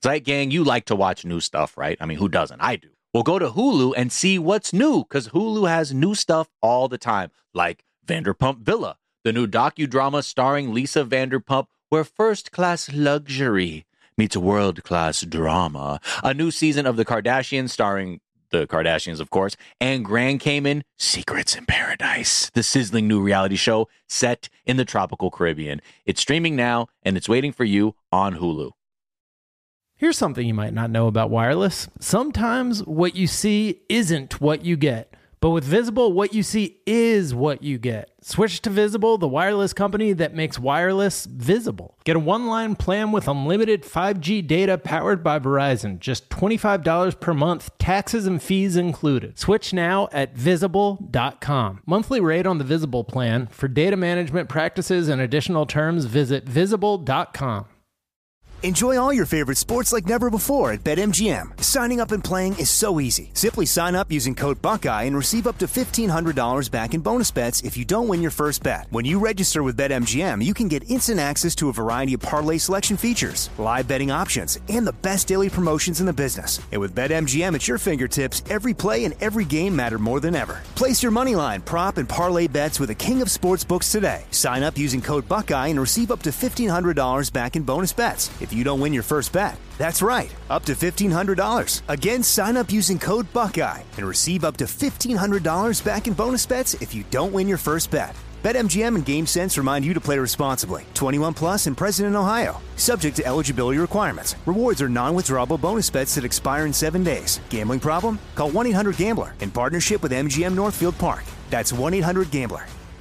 Zeit Gang, you like to watch new stuff, right? I mean, who doesn't? I do. Well, go to Hulu and see what's new, because Hulu has new stuff all the time, like Vanderpump Villa, the new docudrama starring Lisa Vanderpump, where first-class luxury meets world-class drama. A new season of The Kardashians starring the Kardashians, of course, and Grand Cayman, Secrets in Paradise, the sizzling new reality show set in the tropical Caribbean. It's streaming now, and it's waiting for you on Hulu. Here's something you might not know about wireless. Sometimes what you see isn't what you get. But with Visible, what you see is what you get. Switch to Visible, the wireless company that makes wireless visible. Get a one-line plan with unlimited 5G data powered by Verizon. Just $25 per month, taxes and fees included. Switch now at Visible.com. Monthly rate on the Visible plan. For data management practices and additional terms, visit Visible.com. Enjoy all your favorite sports like never before at BetMGM. Signing up and playing is so easy. Simply sign up using code Buckeye and receive up to $1,500 back in bonus bets if you don't win your first bet. When you register with BetMGM, you can get instant access to a variety of parlay selection features, live betting options, and the best daily promotions in the business. And with BetMGM at your fingertips, every play and every game matter more than ever. Place your moneyline, prop, and parlay bets with the king of sportsbooks today. Sign up using code Buckeye and receive up to $1,500 back in bonus bets if you don't win your first bet. That's right, up to $1,500. Again, sign up using code Buckeye and receive up to $1,500 back in bonus bets if you don't win your first bet. BetMGM and GameSense remind you to play responsibly. 21 plus and present in Ohio. Subject to eligibility requirements. Rewards are non-withdrawable bonus bets that expire in 7 days. Gambling problem? Call 1-800-GAMBLER in partnership with MGM Northfield Park. That's 1-800-GAMBLER.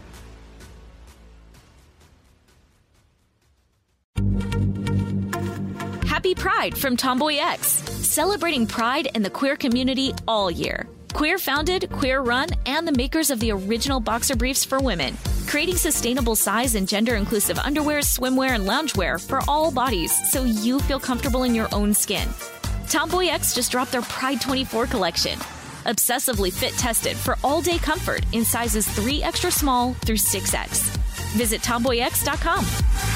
Happy Pride from Tomboy X, celebrating pride and the queer community all year. Queer founded, queer run, and the makers of the original boxer briefs for women, creating sustainable size and gender inclusive underwear, swimwear, and loungewear for all bodies so you feel comfortable in your own skin. Tomboy X just dropped their Pride 24 collection, obsessively fit tested for all day comfort in sizes 3 extra small through 6X. Visit tomboyx.com.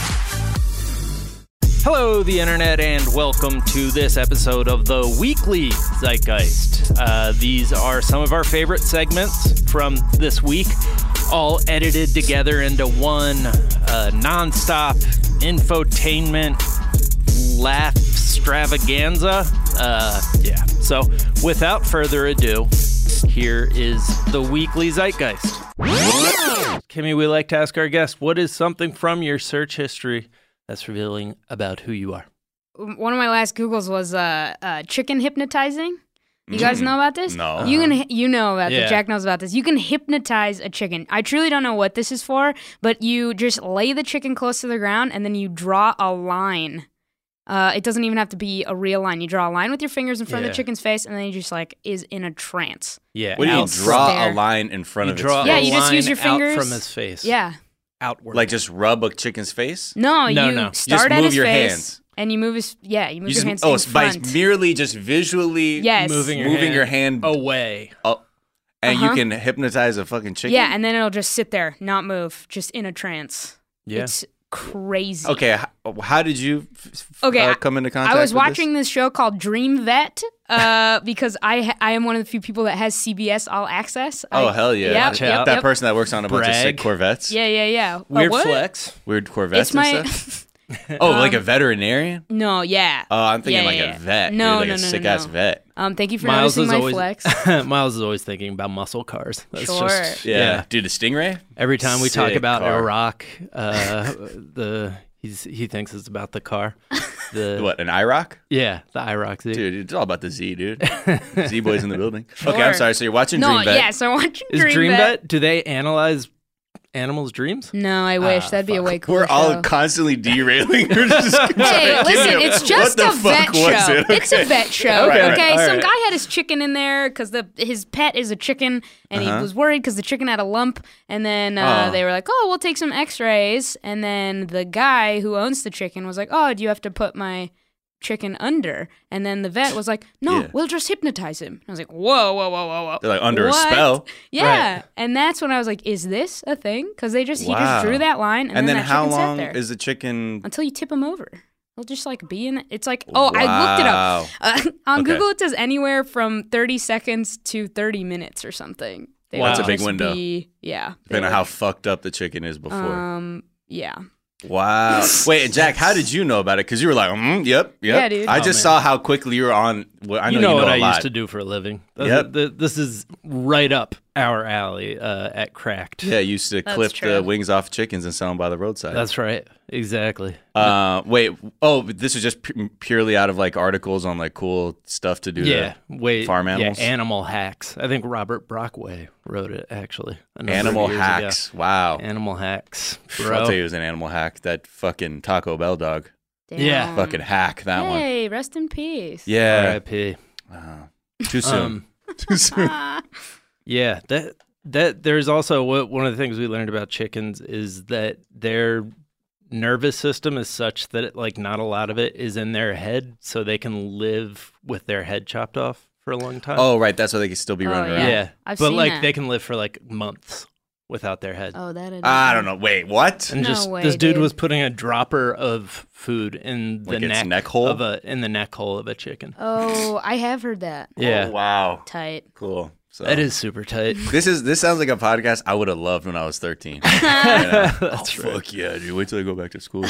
Hello, the internet, and welcome to this episode of the Weekly Zeitgeist. These are some of our favorite segments from this week, all edited together into one nonstop infotainment laugh extravaganza. So without further ado, here is the Weekly Zeitgeist. Kimmy, we like to ask our guests, what is something from your search history that's revealing about who you are? One of my last Googles was chicken hypnotizing. You guys know about this? No. You know about Yeah. this. Jack knows about this. You can hypnotize a chicken. I truly don't know what this is for, but you just lay the chicken close to the ground and then you draw a line. It doesn't even have to be a real line. You draw a line with your fingers in front of the chicken's face, and then he just is in a trance. Yeah. What do you draw stare. a line in front of its draw face? Yeah, a you just use line your fingers. out from his face. Yeah. Outward. Like just rub a chicken's face? No, No. you You start just at move his your face, hands. and you move his your hands Oh, in by front. merely just visually Yes. moving your hand away. and you can hypnotize a fucking chicken? Yeah, and then it'll just sit there, not move, just in a trance. Yeah. It's crazy. Okay, how did you come into contact I was with watching this show called Dream Vet because I am one of the few people that has CBS All Access. Oh, hell yeah. Yep, yep, That yep. person that works on a bunch of sick Brag. Corvettes? Yeah. Weird what? flex. Weird Corvettes It's my... and stuff? Oh, like a veterinarian? No, yeah. Oh, I'm thinking Yeah. a vet. No, dude, no, like no, a no, sick-ass no. vet. Thank you for Miles noticing is my always flex. Miles is always thinking about muscle cars. That's Sure. just Yeah. Dude, a Stingray? every time we talk Sick about car. Iraq, he thinks it's about the car. What, an IROC? Yeah, the IROC Z. Dude, it's all about the Z, dude. Z-Boys in the building. Sure. Okay, I'm sorry. So you're watching No, Dream Vet. yes, I'm watching Is Dream Vet? Do they analyze animals' dreams? No, I wish. That'd be a way cooler We're all show. constantly derailing. We're just Hey, sorry, listen, Kimmy, it's just what a the vet fuck was show. it? It's a vet show, Right, okay? all Some right. guy had his chicken in there because his pet is a chicken, and he was worried because the chicken had a lump. And then they were like, "Oh, we'll take some X-rays." And then the guy who owns the chicken was like, "Oh, do you have to put my chicken under?" And then the vet was like, "No, Yeah. we'll just hypnotize him." I was like, "Whoa. They're like under What? a spell. Yeah, Right. and that's when I was like, "Is this a thing?" Because he just Wow. drew that line, and And then that how chicken long sat there is the chicken? until you tip him over. It'll just like be in it. It's like, I looked it up. On Google, it says anywhere from 30 seconds to 30 minutes or something. That's a big window. Depending on how fucked up the chicken is before. Yeah. Wow. Wait, Jack, how did you know about it? Because you were like, yep. Yeah, dude. I just saw how quickly you were on. Well, I know you know what a I lot. used to do for a living. Yep. This is right up our alley at Cracked. Yeah, you used to clip the wings off chickens and sell them by the roadside. That's right. Exactly. Wait. Oh, this was just purely out of like articles on like cool stuff to do. Farm animals. Yeah, animal hacks. I think Robert Brockway wrote it actually. Animal hacks. Ago. Wow. Animal hacks. Bro. I'll tell you, it was an animal hack. That fucking Taco Bell dog. Damn. Yeah. Fucking hack that one. Hey, rest in peace. Yeah. R.I.P. Too soon. Too soon. Yeah. That there's also one of the things we learned about chickens is that their nervous system is such that not a lot of it is in their head, so they can live with their head chopped off for a long time. Oh, right. That's why they can still be running around. Yeah. I've but seen that. they can live for months without their head. Oh, that. I don't know. Wait, what? And this dude was putting a dropper of food in the neck hole in the neck hole of a chicken. Oh, I have heard that. Yeah. Oh, wow. Tight. Cool. So, that is super tight. This sounds like a podcast I would have loved when I was 13. That's right. Fuck yeah, dude. Wait till I go back to school.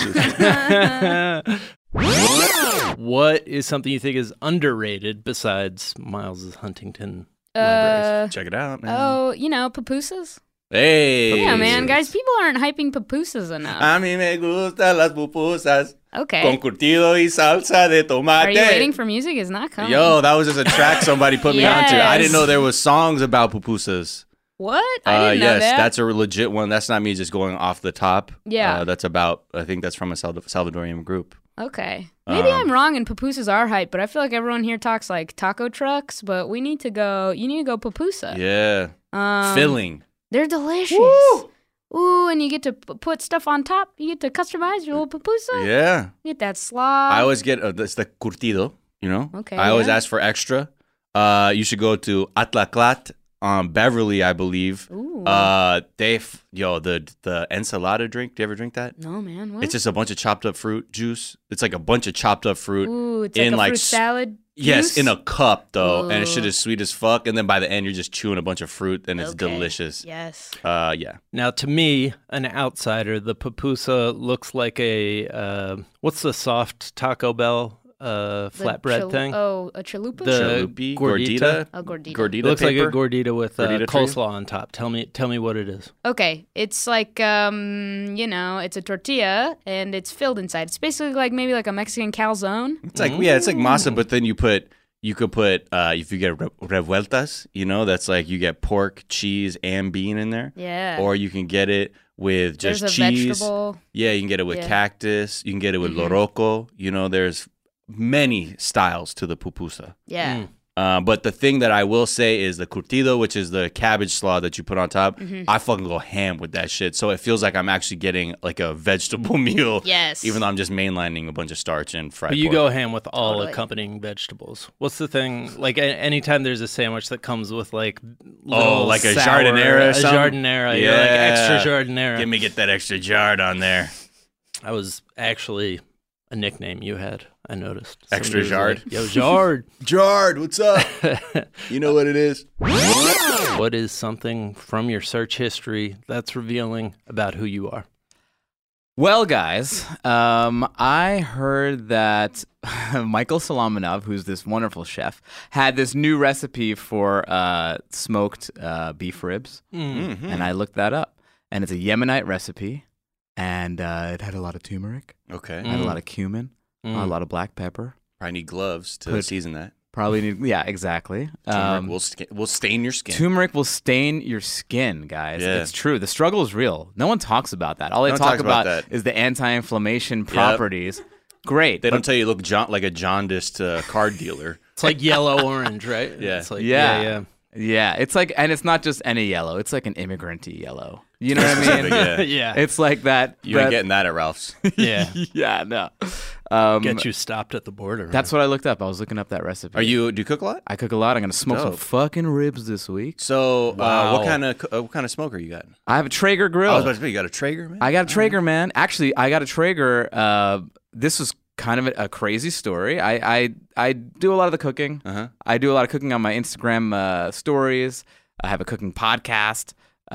What is something you think is underrated besides Miles' Huntington libraries? Check it out, man. Oh, pupusas. Hey. Yeah, man. Guys, people aren't hyping pupusas enough. A mí me gustan las pupusas. Okay. Con curtido y salsa de tomate. Are you waiting for music? It's not coming. Yo, that was just a track somebody put me onto. I didn't know there was songs about pupusas. What? I didn't know that. Yes, that's a legit one. That's not me just going off the top. Yeah. That's about, I think that's from a Salvadorian group. Okay. Maybe I'm wrong and pupusas are hype, but I feel like everyone here talks like taco trucks, but you need to go pupusa. Yeah. Filling. They're delicious. Woo! Ooh, and you get to put stuff on top. You get to customize your little pupusa. Yeah. You get that slaw. I always get, that's the curtido, Okay. I always ask for extra. You should go to Atlaclat on Beverly, I believe. Ooh. The ensalada drink. Do you ever drink that? No, man. What? It's just a bunch of chopped up fruit juice. It's like a bunch of chopped up fruit. Ooh, it's like a fruit salad. Yes, juice? in a cup though, Ooh. and it's shit is sweet as fuck. And then by the end, you're just chewing a bunch of fruit, and it's delicious. Yes. Yeah. Now, to me, an outsider, the pupusa looks like a what's the soft Taco Bell flatbread thing? Oh, a chalupa? Chalupi? Gordita? A gordita. Gordita It looks paper? like a gordita with Gordita coleslaw on top. Tell me what it is. Okay, it's like it's a tortilla and it's filled inside. It's basically maybe like a Mexican calzone. It's like it's like masa, but then you could put if you get revueltas, that's like you get pork, cheese, and bean in there. Yeah. Or you can get it with just There's a cheese. vegetable. Yeah, you can get it with cactus. You can get it with loroco. There's many styles to the pupusa. Yeah. But the thing that I will say is the curtido, which is the cabbage slaw that you put on top. I fucking go ham with that shit. So it feels like I'm actually getting like a vegetable meal. Yes. Even though I'm just mainlining a bunch of starch and fried But you pork. go ham with all Totally. accompanying vegetables. What's the thing? Anytime there's a sandwich that comes with like little like a sour, jardinera or a something? jardinera, Yeah. like extra jardinera. Get that extra jard on there. I was actually a nickname you had. I noticed. Extra Somebody was jard? like, yo, Jard. Jard, what's up? You know what it is? What is something from your search history that's revealing about who you are? Well, guys, I heard that Michael Solomonov, who's this wonderful chef, had this new recipe for smoked beef ribs, and I looked that up. And it's a Yemenite recipe, and it had a lot of turmeric, Okay. had a lot of cumin, a lot of black pepper. Probably need gloves to season that. Probably need, yeah, exactly. Turmeric will stain your skin. Turmeric will stain your skin, guys. Yeah. It's true. The struggle is real. No one talks about that. All they No one talk talks about about that. is the anti-inflammation properties. Great. They but don't tell you look like a jaundiced card dealer. It's like yellow orange, right? Yeah. It's like, Yeah. Yeah, it's like, and it's not just any yellow. It's like an immigrant-y yellow. You know what I mean? Yeah. Yeah. It's like that. You ain't getting that at Ralph's. Yeah. Yeah, no. Get you stopped at the border. That's what I looked up. I was looking up that recipe. Do you cook a lot? I cook a lot. I'm gonna smoke some Dope. fucking ribs this week. So, Wow. what kind of smoker you got? I have a Traeger grill. I was about to say, you got a Traeger, man? I got a Traeger, man. Actually, I got a Traeger. This was kind of a crazy story. I do a lot of the cooking. I do a lot of cooking on my Instagram stories. I have a cooking podcast.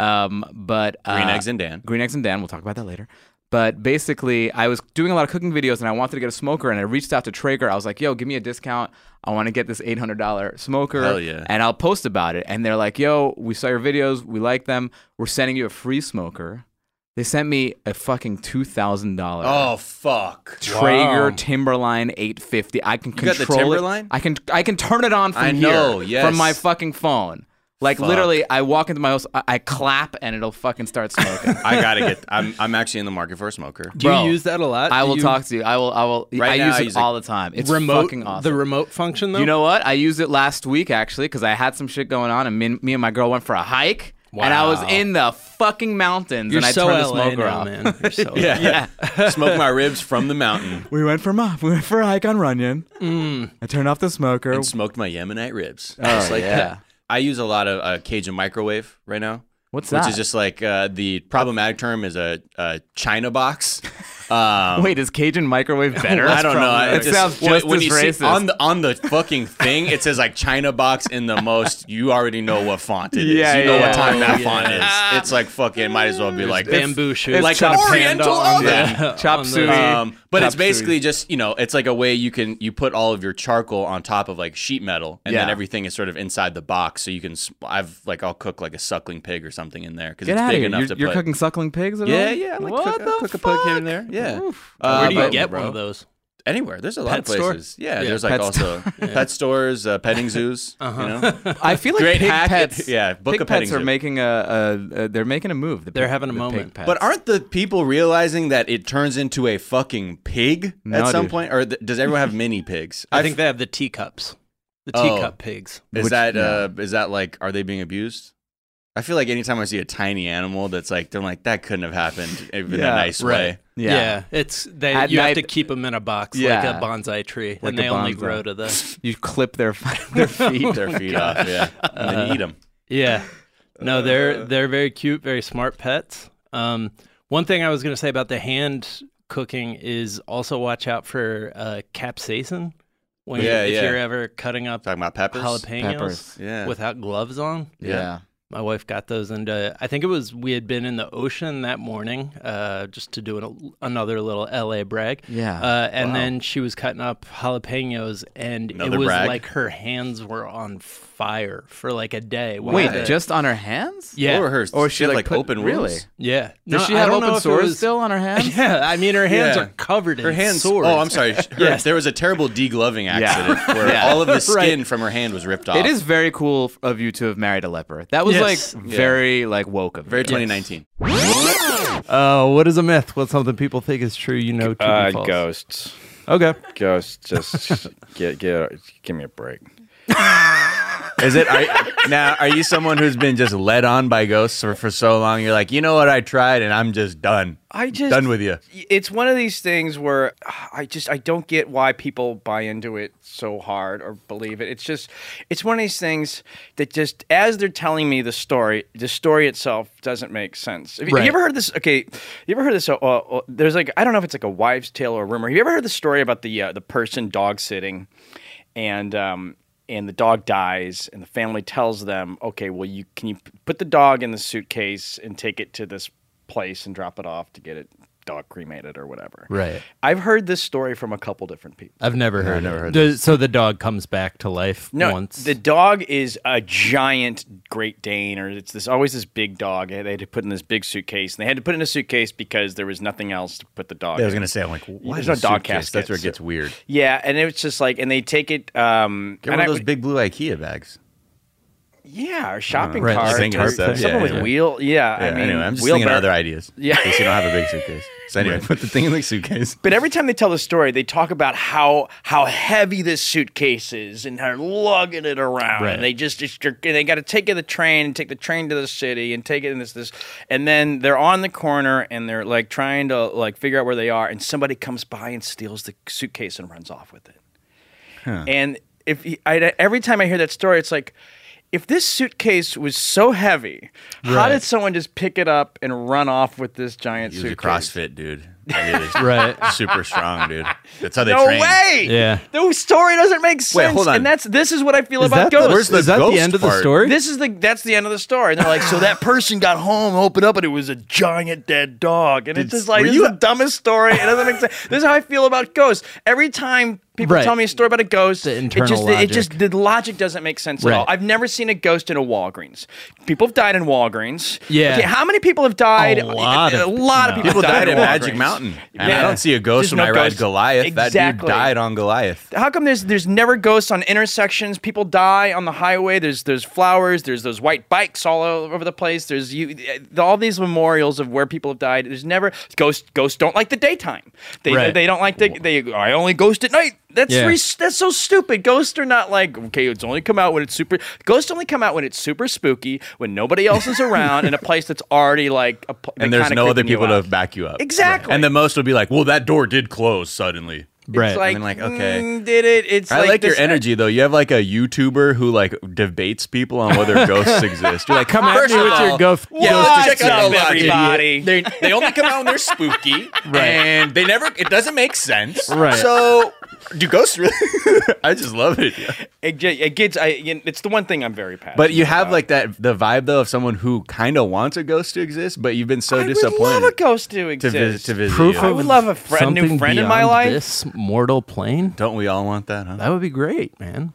But Green Eggs and Dan. Green Eggs and Dan. We'll talk about that later. But basically, I was doing a lot of cooking videos, and I wanted to get a smoker, and I reached out to Traeger. I was like, yo, give me a discount. I want to get this $800 smoker. Hell yeah. And I'll post about it. And they're like, yo, we saw your videos. We like them. We're sending you a free smoker. They sent me a fucking $2,000. Oh, fuck. Traeger Timberline 850. I can control got the Timberline? it. I can turn it on from I know, here, yes. from my fucking phone. Like Fuck. literally, I walk into my house, I clap, and it'll fucking start smoking. I gotta get. I'm actually in the market for a smoker. Do Bro, you use that a lot? I Do will you talk to you. I will. Right now, use I it use all the time. It's remote, fucking awesome. the remote function though. You know what? I used it last week actually because I had some shit going on, and me and my girl went for a hike. Wow. And I was in the fucking mountains, You're and I so turned the LA smoker now, off. man. You're so Yeah. Smoke my ribs from the mountain We went for a hike on Runyon. I turned off the smoker. and smoked my Yemenite ribs. Oh, Just like yeah. that. I use a lot of Cajun microwave right now. What's Which that? is just like the problematic term is a China box. Wait, is Cajun microwave better? I don't know. It sounds just when as you see racist. on the fucking thing, it says like China box in the most. You already know what font it is. Yeah, you know yeah. what time that Oh, font yeah. is. It's like fucking. Might as well be like bamboo shoots. like kind an of Oriental panda oven. on the- Chop on the- suey. But Chop it's basically suey. just, it's like a way you put all of your charcoal on top of like sheet metal, and then Yeah. everything is sort of inside the box. So you can, I'll cook like a suckling pig or something in there because Get it's out of big here. enough to You're put. cooking suckling pigs at all? Yeah, I like What to the cook a pig here and fuck? there. Yeah. Where do you but- get one of those? Anywhere. There's a lot of Pet store? places. Yeah, Yeah. there's like Pet also pet stores, petting zoos. You know? I feel like Great pig hack. pets. Yeah, book pig a petting pets are zoo. making they're making a move. They're having a the pig moment. pets. But aren't the people realizing that it turns into a fucking pig No, at some dude. point? Or does everyone have mini pigs? I think they have the teacups. The Oh. teacup pigs. Is Which- that yeah. is that like, are they being abused? I feel like anytime I see a tiny animal that's like, they're like, that couldn't have happened in a Yeah, nice way. Yeah, it's At you have night- to keep them in a box Yeah. like a bonsai tree, Like and they a only bonsai. grow to the. You clip their Their feet off, yeah, and then you eat them. Yeah, no, they're very cute, very smart pets. One thing I was going to say about the hand cooking is also watch out for capsaicin when Yeah, if yeah. you're ever cutting up Talking about peppers. jalapenos Peppers. Yeah. without gloves on. Yeah. My wife got those, and I think we had been in the ocean that morning just to do another little LA brag. Yeah. And then she was cutting up jalapenos, and Another it was brag? like her hands were on fire for like a day. Wait, Wow. just on her hands? Yeah. Or her, Or she had like put- open really? wounds? Yeah. Does she I have don't know open if it sores was- still on her hands? Yeah, I mean her hands Yeah. are covered in Her hands. sores. Oh, I'm sorry. Yes. There was a terrible degloving accident where Yeah. all of the skin from her hand was ripped off. It is very cool of you to have married a leper. That was Yes. like very like woke of you. very 2019. What is a myth? What's something people think is true? You know, to be false. Ghosts. Okay. Ghosts. Just give me a break. Is it? Are you someone who's been just led on by ghosts for so long? You're like, you know what? I tried and I'm just done. Done with you. It's one of these things where I don't get why people buy into it so hard or believe it. It's one of these things that just as they're telling me the story itself doesn't make sense. Have you ever heard this? Okay, you ever heard this? There's like, I don't know if it's like a wives' tale or a rumor. Have you ever heard the story about the person dog sitting, and the dog dies, and the family tells them, okay, well, can you put the dog in the suitcase and take it to this place and drop it off to get it dog cremated or whatever. Right. I've heard this story from a couple different people. I've never heard it. So the dog comes back to life once. The dog is a giant Great Dane, or it's always this big dog. They had to put in this big suitcase, and they had to put it in a suitcase because there was nothing else to put the dog. I was in. gonna say, I'm like, why There's is no a dog suitcase? casket, That's where it so- gets weird. Yeah, and it was just like, and they take it. Get one of those big blue IKEA bags. Yeah, or shopping Right, cart, thinking or of stuff. something Yeah, with yeah. wheel. Yeah, Yeah, I mean, anyway, I'm just thinking of wheelbarrow. other ideas. Yeah. In case you don't have a big suitcase. So anyway, put the thing in the suitcase. But every time they tell the story, they talk about how heavy this suitcase is and how lugging it around. Right. And they they got to take it to the train and take the train to the city and take it in this, and then they're on the corner and they're like trying to like figure out where they are, and somebody comes by and steals the suitcase and runs off with it. And every time I hear that story, it's like, if this suitcase was so heavy, how Right. did someone just pick it up and run off with this giant He was a suitcase? CrossFit dude. It is Right. super strong, dude. That's how they No train. way. Yeah. The story doesn't make sense. hold on. And this is what I feel Is about that ghosts. Where's the is that ghost the end of the part? story? That's the end of the story. And they're like, so that person got home, opened up, and it was a giant dead dog. And it's just like, this is the dumbest story. It doesn't make sense. This is how I feel about ghosts. Every time people Right. tell me a story about a ghost, The internal the logic doesn't make sense at Right. all. I've never seen a ghost in a Walgreens. People have died in Walgreens. Yeah. Okay, how many people have died? A lot of people People died in at Magic Walgreens. Mountain. And Yeah. I don't see a ghost There's when no I ride ghosts. Goliath. That dude Exactly. died on Goliath. How come there's never ghosts on intersections? People die on the highway. There's flowers. There's those white bikes all over the place. There's all these memorials of where people have died. There's never ghosts don't like the daytime. Right. They don't like I only ghost at night. That's Yeah. that's so stupid. Ghosts are not like, okay, it's only come out when it's super. Ghosts only come out when it's super spooky, when nobody else is around, in a place that's already like. And there's no other people to back you up. Exactly. And the most will be like, well, that door did close suddenly. Right. It's like, And then okay. did it? It's I like your this- energy though. You have like a YouTuber who like debates people on whether ghosts exist. You're like, Come at first me of with your all, ghost. What's check out up, the logic. everybody? They only come out when they're spooky, and they never. It doesn't make sense. Right. So, do ghosts really? I just love it. Yeah. It's the one thing I'm very passionate. But you have about. like the vibe though of someone who kind of wants a ghost to exist, but you've been so I disappointed would love a ghost to to exist. visit Proof you. I of would love a new something friend in my beyond life. This mortal plane. Don't we all want that? Huh? That would be great, man.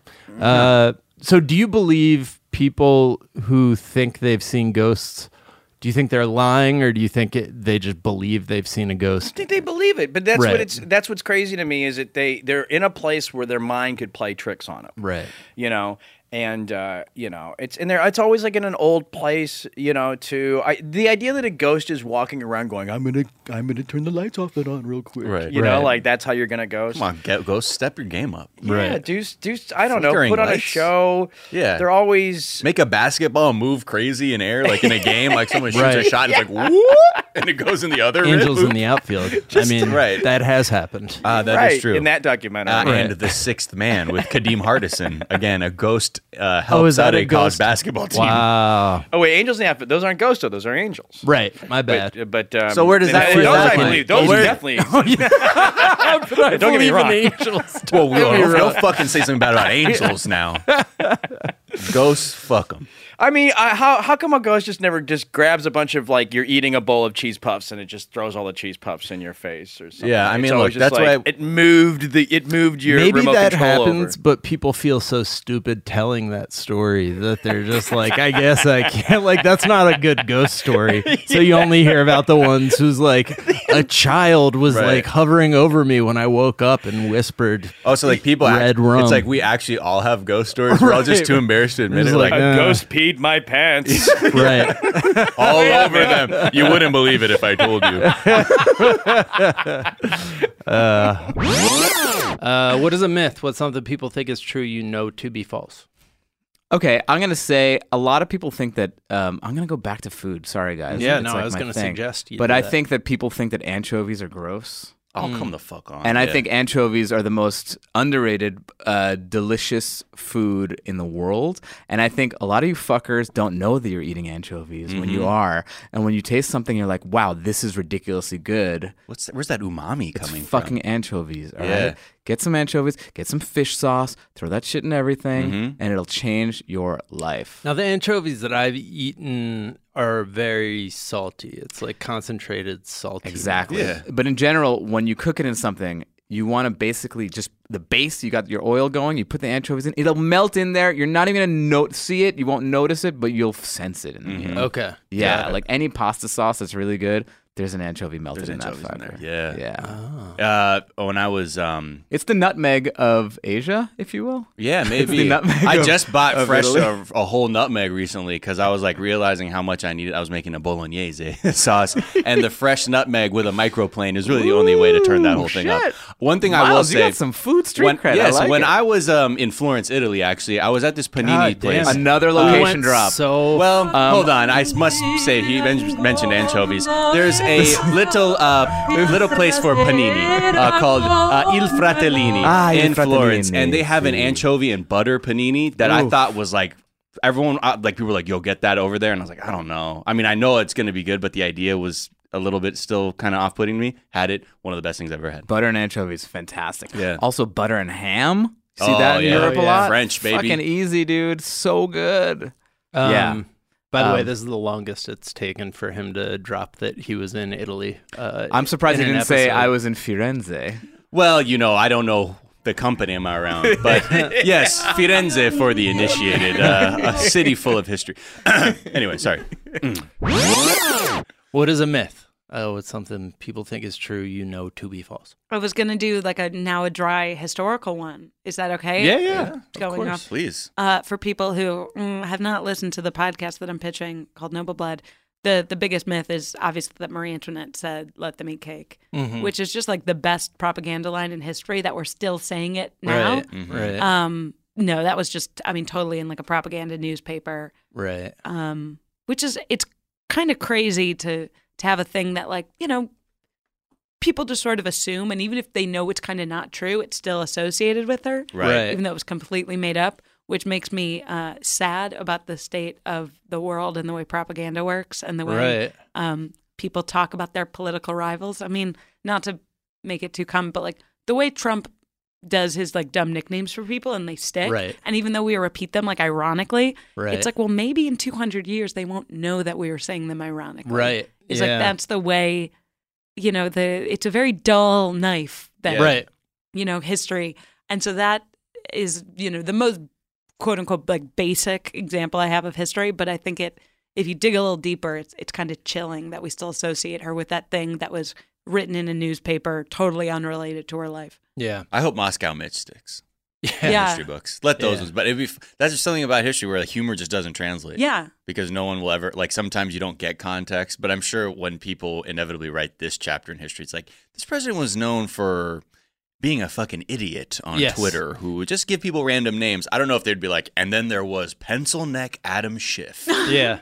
So, do you believe people who think they've seen ghosts? Do you think they're lying, or do you think they just believe they've seen a I ghost? think they believe it, but that's Right. that's what's crazy to me is that they're in a place where their mind could play tricks on them. Right. You know, and it's in there. It's always like in an old place. You know, the idea that a ghost is walking around going, I'm gonna turn the lights off and on real quick. Right. You know, Right. like that's how you're gonna ghost. Come on, ghost, step your game up. Yeah, Right. do I don't know. Flickering Put on a lights. show. Yeah. They're always. Make a basketball move crazy in air, like in a game, like someone shoots a Right. shot, and it's like whoop, and it goes in the other. Angels rim. in the outfield. I mean, right. that has happened. That is right, true. in that documentary. And The Sixth Man with Kadeem Hardison. Again, a ghost is helps that out a a college ghost? basketball team. Wow. Oh wait, angels in the outfit. Those aren't ghosts, though. Those are angels. Right. My bad. But So where does that those fit I in? believe. Those Where- definitely. Don't get me wrong. Well, don't fucking say something bad about angels now. Ghosts, fuck them. I mean, how come a ghost just never just grabs a bunch of like you're eating a bowl of cheese puffs and it just throws all the cheese puffs in your face or something? Yeah, I It's mean, always look, just that's like, why- it moved your Maybe remote that control happens, over. but people feel so stupid telling that story that they're just like, I guess I can't. Like, that's not a good ghost story. So you only hear about the ones who's like, a child was Right. like hovering over me when I woke up and whispered. Oh, so like people, Red rum. it's like we actually all have ghost stories. We're all just Right. too embarrassed to admit It's it. like, Like, A ghost peed my pants. Right. all over them. You wouldn't believe it if I told you. What is a myth? What's something people think is true you know to be false? Okay, I'm gonna say a lot of people think that I'm gonna go back to food. Sorry, guys. Yeah, It's no, like I was my gonna thing. suggest you but do I that. think that people think that anchovies are gross. Oh, come the fuck on. And I Yeah. think anchovies are the most underrated, delicious food in the world. And I think a lot of you fuckers don't know that you're eating anchovies when you are. And when you taste something, you're like, wow, this is ridiculously good. where's that umami It's coming fucking anchovies, all Yeah. right? Get some anchovies, get some fish sauce, throw that shit in everything, and it'll change your life. Now, the anchovies that I've eaten are very salty. It's like concentrated salty. Exactly. Yeah. But in general, when you cook it in something, you want to basically just the base. You got your oil going. You put the anchovies in. It'll melt in there. You're not even gonna see it. You won't notice it, but you'll sense it in the meal. Okay. Yeah, Got it. like any pasta sauce that's really good. There's an anchovy melted There's in that anchovies in fucker. there. Yeah. Yeah. When I was, It's the nutmeg of Asia, if you will. yeah, the maybe. nutmeg I of- just bought of fresh Italy. a whole nutmeg recently because I was like realizing how much I needed. I was making a bolognese sauce, and the fresh nutmeg with a microplane is really the only way to turn that whole thing up. shit. One thing I will Miles, you say, got some food street when, cred. yes, I like when it. I was in Florence, Italy, actually, I was at this panini God place. damn. Another You location went drop. So Well, hold on. I must say he mentioned anchovies. There's a little place for panini called Il Fratellini Il in Florence, Fratellini, and they have an sì. anchovy and butter panini that I thought was like everyone like people were like, "Yo, get that over there," and I was like, I don't know. I mean, I know it's gonna be good, but the idea was a little bit still kind of off-putting me. Had it, one of the best things I've ever had. Butter and anchovies, fantastic. Yeah. Also, butter and ham. See Oh, that in yeah. Europe Oh, a yeah. lot? French, baby. Fucking easy, dude. So good. Yeah. By the way, this is the longest it's taken for him to drop that he was in Italy. I'm surprised he in an didn't say episode. I was in Firenze. Well, I don't know the company I'm around, but yes, Firenze for the initiated, a city full of history. Anyway, sorry. What is a myth? Oh, it's something people think is true, to be false. I was going to do like a dry historical one. Is that okay? Yeah, Going of course, off. please. For people who have not listened to the podcast that I'm pitching called Noble Blood, the biggest myth is obviously that Marie Antoinette said, "Let them eat cake," which is just like the best propaganda line in history that we're still saying it now. Right. Right. No, that was just, totally in like a propaganda newspaper. Right. Which is, it's kind of crazy to have a thing that like, people just sort of assume, and even if they know it's kind of not true, it's still associated with her. Right. Even though it was completely made up, which makes me sad about the state of the world and the way propaganda works and the way people talk about their political rivals. I mean, not to make it too common, but like the way Trump does his like dumb nicknames for people and they stick. Right. And even though we repeat them like ironically, Right. it's like, well, maybe in 200 years they won't know that we were saying them ironically. Right. It's like that's the way, it's a very dull knife that Right. History. And so that is, the most quote unquote like basic example I have of history, but I think if you dig a little deeper, it's kind of chilling that we still associate her with that thing that was written in a newspaper, totally unrelated to her life. Yeah. I hope Moscow Mitch sticks. Yeah. History books. Let those Yeah. ones. But that's just something about history where the humor just doesn't translate. Yeah. Because no one will ever, like, sometimes you don't get context. But I'm sure when people inevitably write this chapter in history, it's like, this president was known for being a fucking idiot on Yes. Twitter who would just give people random names. I don't know if they'd be like, and then there was Pencil Neck Adam Schiff. Yeah.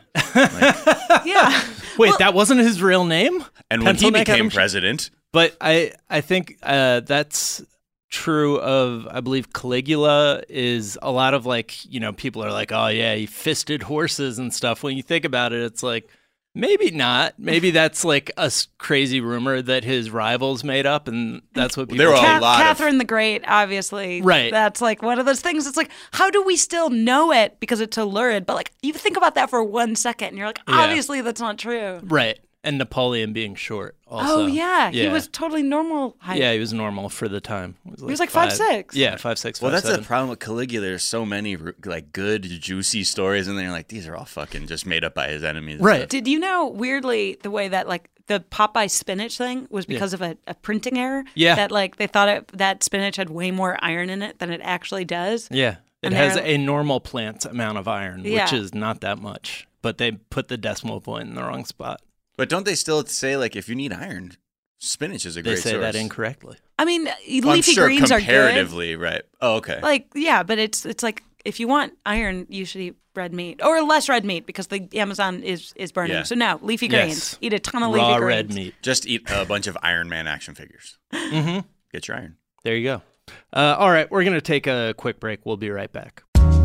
Yeah. Wait, that wasn't his real name? And when he Pencil Neck became Adam Schiff? president, But I think that's true of, I believe Caligula is a lot of like, people are like, oh yeah, he fisted horses and stuff. When you think about it, it's like, maybe not. Maybe that's like a crazy rumor that his rivals made up, and that's what people There were a lot of- Catherine the Great, obviously. Right. That's like one of those things. It's like, how do we still know it because it's so lurid? But like, you think about that for 1 second, and you're like, Yeah. obviously that's not true. Right. And Napoleon being short also. Oh yeah, he was totally normal height. Yeah, he was normal for the time. He was like 5'6". Yeah, 5'6". well, that's 5'7". the problem with Caligula. There's so many like good, juicy stories, and then you're like, these are all fucking just made up by his enemies. Right. Did you know, weirdly, the way that like the Popeye spinach thing was because of a printing error? Yeah. That like they thought that spinach had way more iron in it than it actually does. Yeah. It And has they're- a normal plant amount of iron, Yeah. which is not that much. But they put the decimal point in the wrong spot. But don't they still say, like, if you need iron, spinach is a They great say source? that incorrectly. I mean, Well, leafy I'm sure greens are good. comparatively, right. Oh, okay. Like, yeah, but it's like if you want iron, you should eat red meat or less red meat because the Amazon is burning. Yeah. So no, leafy Yes. greens. Eat a ton of Raw leafy red greens. meat. Just eat a bunch of Iron Man action figures. Mm-hmm. Get your iron. There you go. All right, we're going to take a quick break. We'll be right back.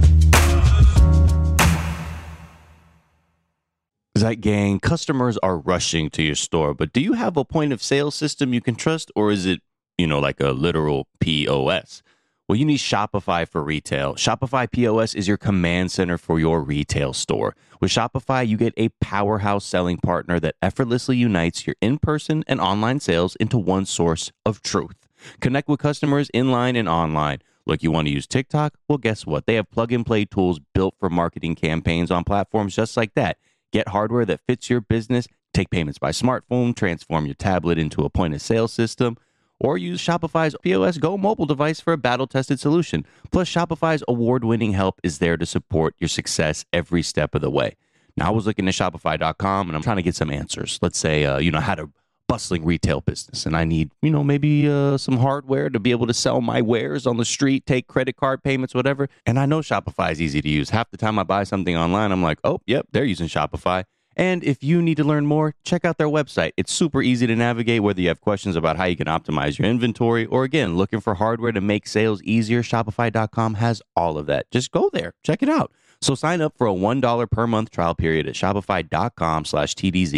Zeit Gang, customers are rushing to your store, but do you have a point of sale system you can trust, or is it, like a literal POS? Well, you need Shopify for retail. Shopify POS is your command center for your retail store. With Shopify, you get a powerhouse selling partner that effortlessly unites your in-person and online sales into one source of truth. Connect with customers inline and online. Look, you want to use TikTok? Well, guess what? They have plug-and-play tools built for marketing campaigns on platforms just like that. Get hardware that fits your business, take payments by smartphone, transform your tablet into a point-of-sale system, or use Shopify's POS Go mobile device for a battle-tested solution. Plus, Shopify's award-winning help is there to support your success every step of the way. Now, I was looking at Shopify.com, and I'm trying to get some answers. Let's say, I had a bustling retail business, and I need, maybe some hardware to be able to sell my wares on the street, take credit card payments, whatever. And I know Shopify is easy to use. Half the time I buy something online, I'm like, oh, yep, they're using Shopify. And if you need to learn more, check out their website. It's super easy to navigate, whether you have questions about how you can optimize your inventory or, again, looking for hardware to make sales easier. Shopify.com has all of that. Just go there. Check it out. So sign up for a $1 per month trial period at shopify.com/TDZ.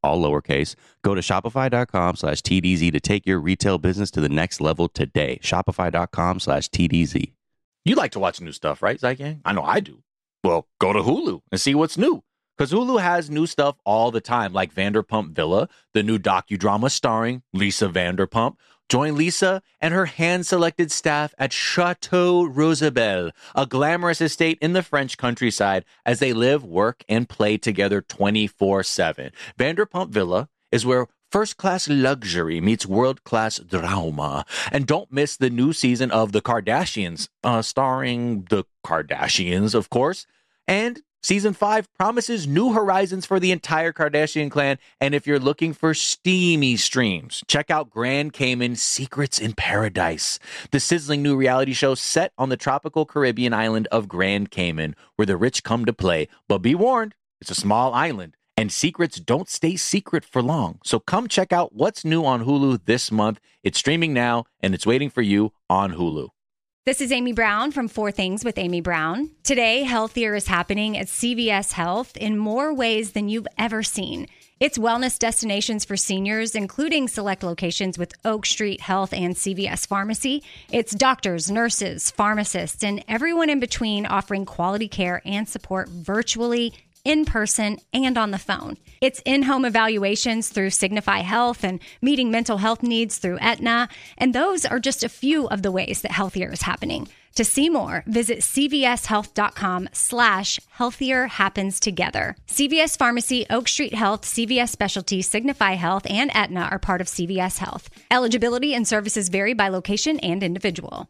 all lowercase. Go to shopify.com/TDZ to take your retail business to the next level today. Shopify.com/TDZ. You like to watch new stuff, right, Zygang? I know I do. Well, go to Hulu and see what's new. Because Hulu has new stuff all the time, like Vanderpump Villa, the new docudrama starring Lisa Vanderpump. Join Lisa and her hand-selected staff at Chateau Rosabelle, a glamorous estate in the French countryside, as they live, work, and play together 24/7. Vanderpump Villa is where first-class luxury meets world-class drama. And don't miss the new season of The Kardashians, starring the Kardashians, of course. And Season 5 promises new horizons for the entire Kardashian clan, and if you're looking for steamy streams, check out Grand Cayman Secrets in Paradise, the sizzling new reality show set on the tropical Caribbean island of Grand Cayman, where the rich come to play. But be warned, it's a small island, and secrets don't stay secret for long. So come check out what's new on Hulu this month. It's streaming now, and it's waiting for you on Hulu. This is Amy Brown from 4 Things with Amy Brown. Today, healthier is happening at CVS Health in more ways than you've ever seen. It's wellness destinations for seniors, including select locations with Oak Street Health and CVS Pharmacy. It's doctors, nurses, pharmacists, and everyone in between offering quality care and support virtually, in person, and on the phone. It's in-home evaluations through Signify Health and meeting mental health needs through Aetna. And those are just a few of the ways that healthier is happening. To see more, visit cvshealth.com/healthier happens together. CVS Pharmacy, Oak Street Health, CVS Specialty, Signify Health, and Aetna are part of CVS Health. Eligibility and services vary by location and individual.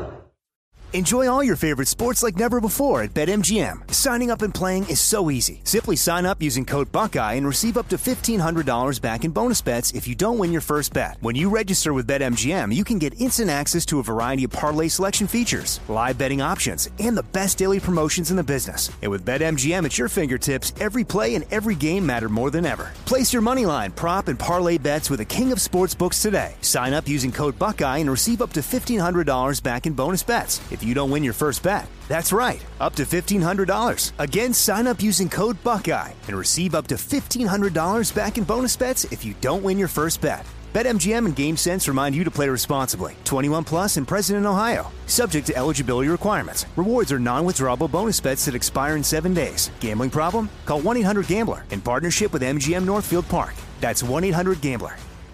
Enjoy all your favorite sports like never before at BetMGM. Signing up and playing is so easy. Simply sign up using code Buckeye and receive up to $1,500 back in bonus bets if you don't win your first bet. When you register with BetMGM, you can get instant access to a variety of parlay selection features, live betting options, and the best daily promotions in the business. And with BetMGM at your fingertips, every play and every game matter more than ever. Place your moneyline, prop, and parlay bets with the king of sportsbooks today. Sign up using code Buckeye and receive up to $1,500 back in bonus bets if you don't win your first bet. That's right, up to $1,500. Again, sign up using code Buckeye and receive up to $1,500 back in bonus bets if you don't win your first bet. BetMGM and GameSense remind you to play responsibly. 21 plus and present in Ohio. Subject to eligibility requirements. Rewards are non-withdrawable bonus bets that expire in 7 days. Gambling problem? Call 1-800-GAMBLER in partnership with MGM Northfield Park. That's 1-800-GAMBLER.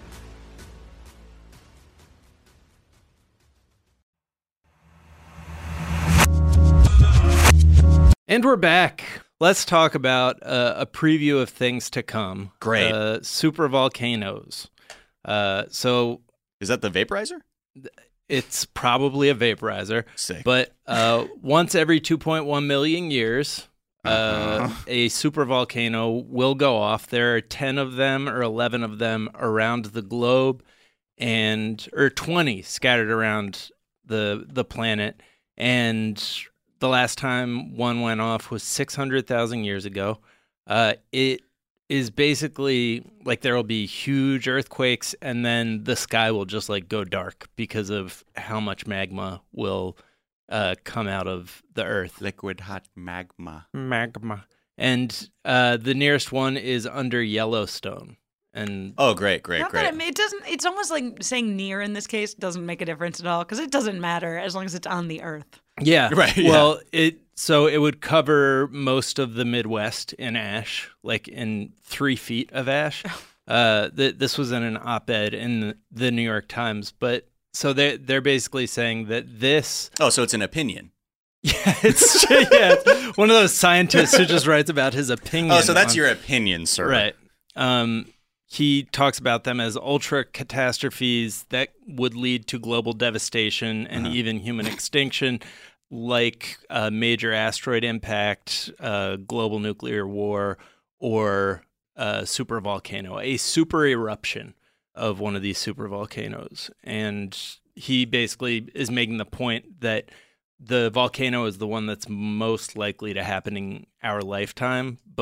And we're back. Let's talk about a preview of things to come. Great. Super volcanoes. So is that the vaporizer? It's probably a vaporizer. Sick. But once every 2.1 million years, a super volcano will go off. There are 10 of them or 11 of them around the globe, or 20 scattered around the planet. And the last time one went off was 600,000 years ago. It is basically like there will be huge earthquakes, and then the sky will just like go dark because of how much magma will come out of the earth. Liquid hot magma. And the nearest one is under Yellowstone. And great. It doesn't. It's almost like saying near in this case doesn't make a difference at all because it doesn't matter as long as it's on the earth. Yeah. Right. Well, it would cover most of the Midwest in ash, like in 3 feet of ash. This was in an op-ed in the New York Times, but so they're basically saying that this. Oh, so it's an opinion. Yeah, it's one of those scientists who just writes about his opinion. Oh, so that's your opinion, sir. Right. He talks about them as ultra catastrophes that would lead to global devastation and even human extinction, like a major asteroid impact, global nuclear war, or a supervolcano, a super eruption of one of these supervolcanoes. And he basically is making the point that the volcano is the one that's most likely to happen in our lifetime, but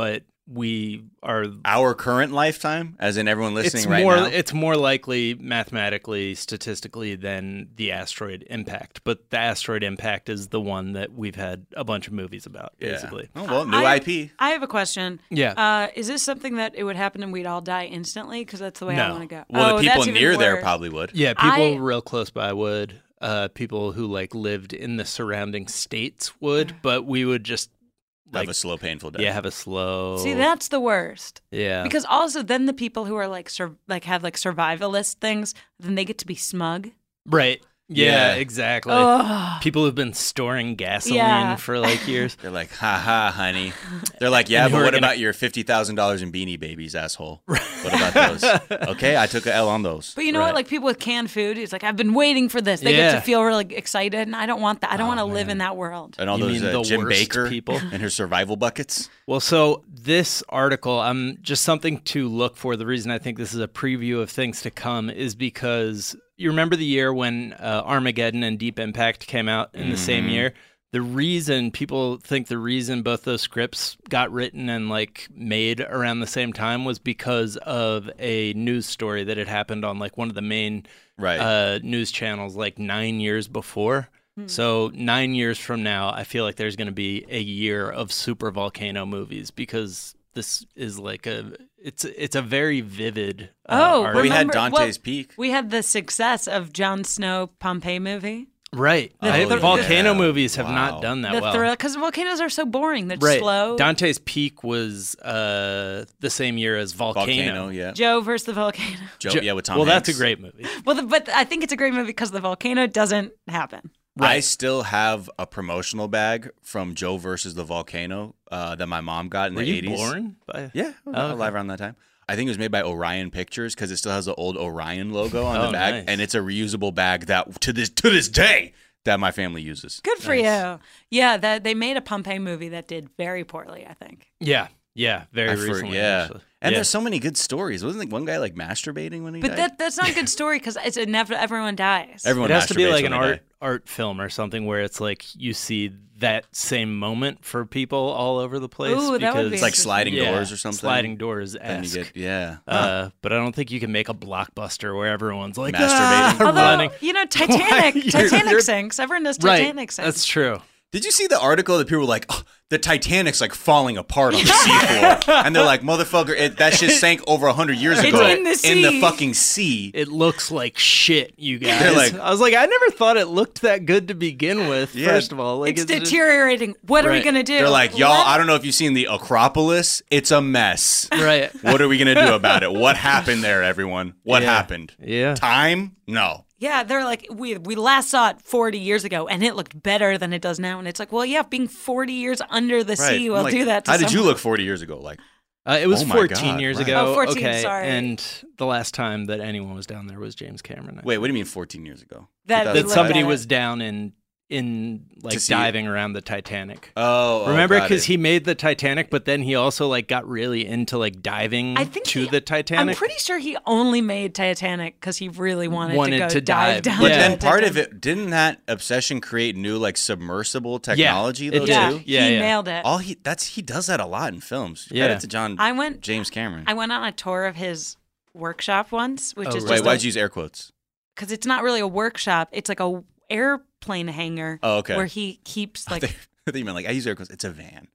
we are our current lifetime, as in everyone listening now. It's more likely mathematically, statistically than the asteroid impact. But the asteroid impact is the one that we've had a bunch of movies about, basically. Oh, well, new IP. I have a question. Yeah. Is this something that it would happen and we'd all die instantly? Because that's the way I want to go. Well, the people that's near even there worse. probably would. Yeah, people real close by would. People who like lived in the surrounding states would, but we would just have a slow, painful death. Yeah, have a slow. See, that's the worst. Yeah. Because also then the people who are like have like survivalist things, then they get to be smug. Right. Yeah, Yeah. exactly. Ugh. People who've been storing gasoline for like years. They're like, ha ha, honey. They're like, yeah, And but who are what gonna- about your $50,000 in Beanie Babies, asshole? What about those? Okay, I took a L on those. But you know what? Like people with canned food, it's like, I've been waiting for this. They get Yeah. to feel really excited, and I don't want that. I don't want to live in that world. And all You those mean the Jim worst Baker people? and her survival buckets. Well, so this article, just something to look for. The reason I think this is a preview of things to come is because you remember the year when Armageddon and Deep Impact came out in the same year? The reason people think both those scripts got written and like made around the same time was because of a news story that had happened on like one of the main news channels like 9 years before. So 9 years from now, I feel like there's going to be a year of super volcano movies because this is like it's a very vivid. Remember, we had Dante's Peak. We had the success of Jon Snow Pompeii movie. Right. Volcano movies have not done that well. Because volcanoes are so boring. They're Right. slow. Dante's Peak was the same year as Volcano. Yeah. Joe versus the volcano. With Tom Well, Hanks. that's a great movie. Well, but I think it's a great movie because the volcano doesn't happen. I still have a promotional bag from Joe versus the Volcano that my mom got in Were the you 80s. born? Yeah, I was alive around that time. I think it was made by Orion Pictures because it still has the old Orion logo on the bag, nice. and it's a reusable bag that to this day that my family uses. Good for you. Yeah, they made a Pompeii movie that did very poorly, I think. Yeah, very recently. Actually. And there's so many good stories. Wasn't like one guy like masturbating when he But died? that's not a good story because it's everyone dies. Everyone It has to be masturbates like when an they die. art film or something where it's like you see that same moment for people all over the place. Ooh, that would be It's like sliding Yeah, doors or something. Sliding doors Then you esque. get, But I don't think you can make a blockbuster where everyone's like Masturbating. Although, running. Titanic You're- sinks. Everyone does Right, Titanic sinks. that's true. Did you see the article that people were like, oh, the Titanic's like falling apart on the seafloor? And they're like, motherfucker, that shit sank over 100 years It's ago in the sea. fucking sea. It looks like shit, you guys. They're like- I was like, I never thought it looked that good to begin with. Yeah. First of all, like It's just- deteriorating. What are we Right. going to do? They're like, y'all, I don't know if you've seen the Acropolis. It's a mess. right. What are we going to do about it? What happened there, everyone? What Yeah. happened? Yeah. Time? No. Yeah, they're like, we last saw it 40 years ago, and it looked better than it does now. And it's like, well, yeah, being 40 years under the sea will I'm like, do that to how did you someone. look 40 years ago? Like, It was Oh my 14 God, years right. ago. Oh, 14, okay. sorry. And the last time that anyone was down there was James Cameron. wait, what do you mean 14 years ago? That- that 2005? somebody at it. was down in like To see it? diving around the Titanic. Oh, Remember, got because it. he made the Titanic, but then he also like got really into like diving I think to he- the Titanic. I'm pretty sure he only made Titanic because he really wanted Wanted to go to dive dive. down. But Yeah. then the part of Titanic. it, didn't that obsession create new like submersible technology it though did. Yeah, too? Yeah, he yeah. nailed it. He does that a lot in films. Yeah. Credit to I went James Cameron. I went on a tour of his workshop once, which Oh, is right. Wait, just why'd you use air quotes? because it's not really a workshop. It's like a airplane hangar. Oh, okay. Where he keeps I like thought you meant like I use air quotes. It's a van.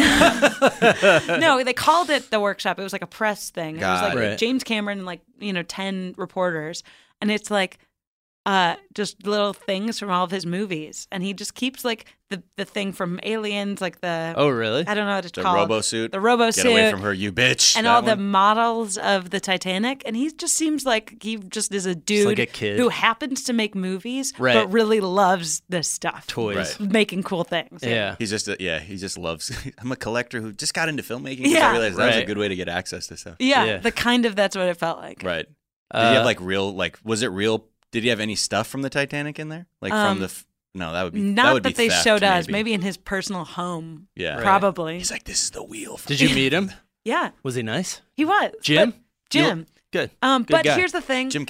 no, they called it the workshop. It was like a press thing. It was like Got it. Right. James Cameron and like 10 reporters, and it's like just little things from all of his movies, and he just keeps like the thing from Aliens, like the Oh, really? I don't know what it's The called. robo suit. The robo Get suit. away from her, you bitch. And That all the one? models of the Titanic, and he just seems like he just is a dude like a kid. who happens to make movies, Right. but really loves this stuff, Toys. Right. making cool things. Yeah. He's just he just loves. I'm a collector who just got into filmmaking. 'Cause Yeah. I realized that was a Right. good way to get access to stuff. Yeah, Yeah. the kind of that's what it felt like. Right. Did he have like real like? Was it real? Did he have any stuff from the Titanic in there? Like from the? No, that would be Not that would that be they theft, showed us. Maybe in his personal home. Yeah. Right. Probably. He's like, this is the wheel. Did you meet him? Yeah, Was he nice? he was. Jim? But- Jim. Good. But guy. here's the thing. Jim Cam.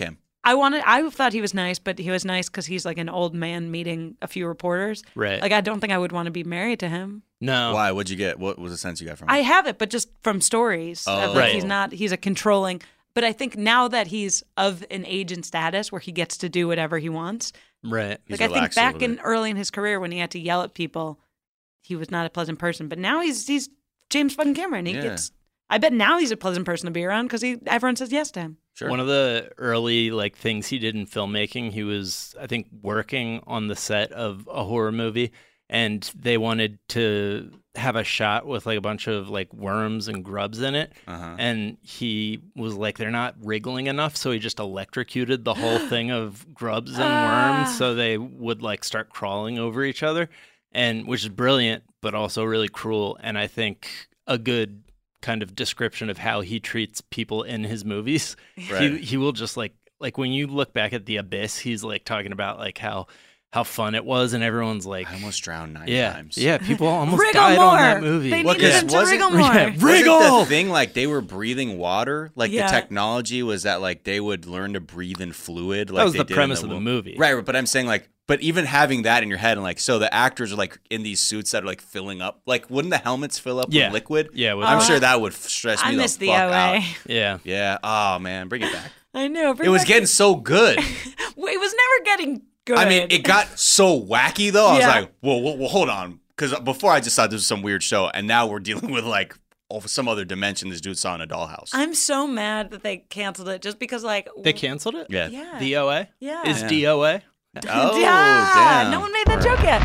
I thought he was nice, but he was nice because he's like an old man meeting a few reporters. Right. Like, I don't think I would want to be married to him. No. Why? What'd you get? What was the sense you got from him? I have it, but just from stories. Oh. Of, like, he's a controlling. But I think now that he's of an age and status where he gets to do whatever he wants. Right. Like, I think back early in his career when he had to yell at people, he was not a pleasant person. But now he's James fucking Cameron. I bet now he's a pleasant person to be around because everyone says yes to him. Sure. One of the early things he did in filmmaking, he was, I think, working on the set of a horror movie, and they wanted to have a shot with a bunch of worms and grubs in it, and he was like, they're not wriggling enough, so he just electrocuted the whole thing of grubs and worms, so they would start crawling over each other, and which is brilliant, but also really cruel, and I think a good kind of description of how he treats people in his movies. Right. He will just like when you look back at The Abyss, he's talking about how fun it was, and everyone's like, I almost drowned 9 times. Yeah, people almost died on that movie. They needed him to wriggle more. Wriggle! Wasn't the thing they were breathing water? The technology was that they would learn to breathe in fluid. That was the premise of the movie. Right, but I'm saying but even having that in your head and so the actors are in these suits that are filling up. Wouldn't the helmets fill up with liquid? Yeah, I'm sure that would stress me the fuck out. Yeah. Yeah. Oh man, bring it back. I know. It was getting so good. It was never getting good. I mean, it got so wacky though. I was like, well, hold on, because before I just thought this was some weird show, and now we're dealing with some other dimension this dude saw in a dollhouse. I'm so mad that they canceled it just because they canceled it. Yeah. DOA. Yeah. Is DOA? Oh, yeah. damn. No one made that joke yet.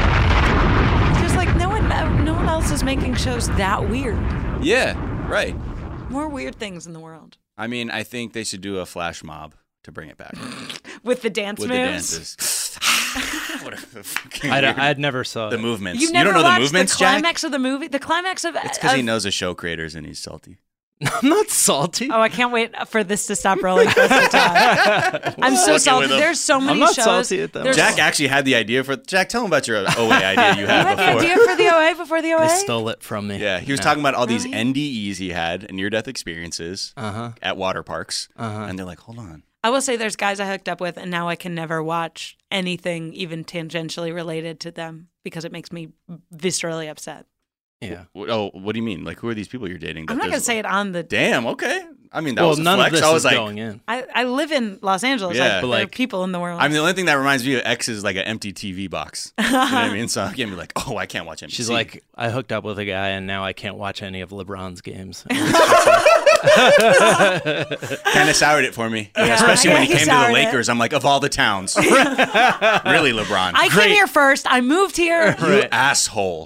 It's just no one else is making shows that weird. Yeah, right. More weird things in the world. I mean, I think they should do a flash mob to bring it back. With the dance moves? The dances. I never saw the movements. You don't know the movements, the climax of the movie? The climax of It's because he knows the show creators and he's salty. I'm not salty. Oh, I can't wait for this to stop rolling for us to talk. I'm so salty. There's so many I'm not shows. Salty at them. Jack actually had the idea for... Jack, tell him about your OA idea you had before. You had the idea for the OA before the OA? They stole it from me. Yeah, he was talking about all these NDEs he had, near-death experiences, at water parks. And they're like, hold on. I will say there's guys I hooked up with, and now I can never watch anything even tangentially related to them because it makes me viscerally upset. Yeah. Oh, what do you mean? Who are these people you're dating? I'm not going to say it on the... Damn, okay. I mean, that was a none flex. Of this I was is going in. I live in Los Angeles. Yeah. There are people in the world. I mean, the only thing that reminds me of X is an empty TV box. You know what I mean? So I can't be oh, I can't watch NBC. She's like, I hooked up with a guy, and now I can't watch any of LeBron's games. Kind of soured it for me. Yeah, especially when he came to the Lakers. I'm like, of all the towns. Really, LeBron. I came here first. I moved here. You asshole.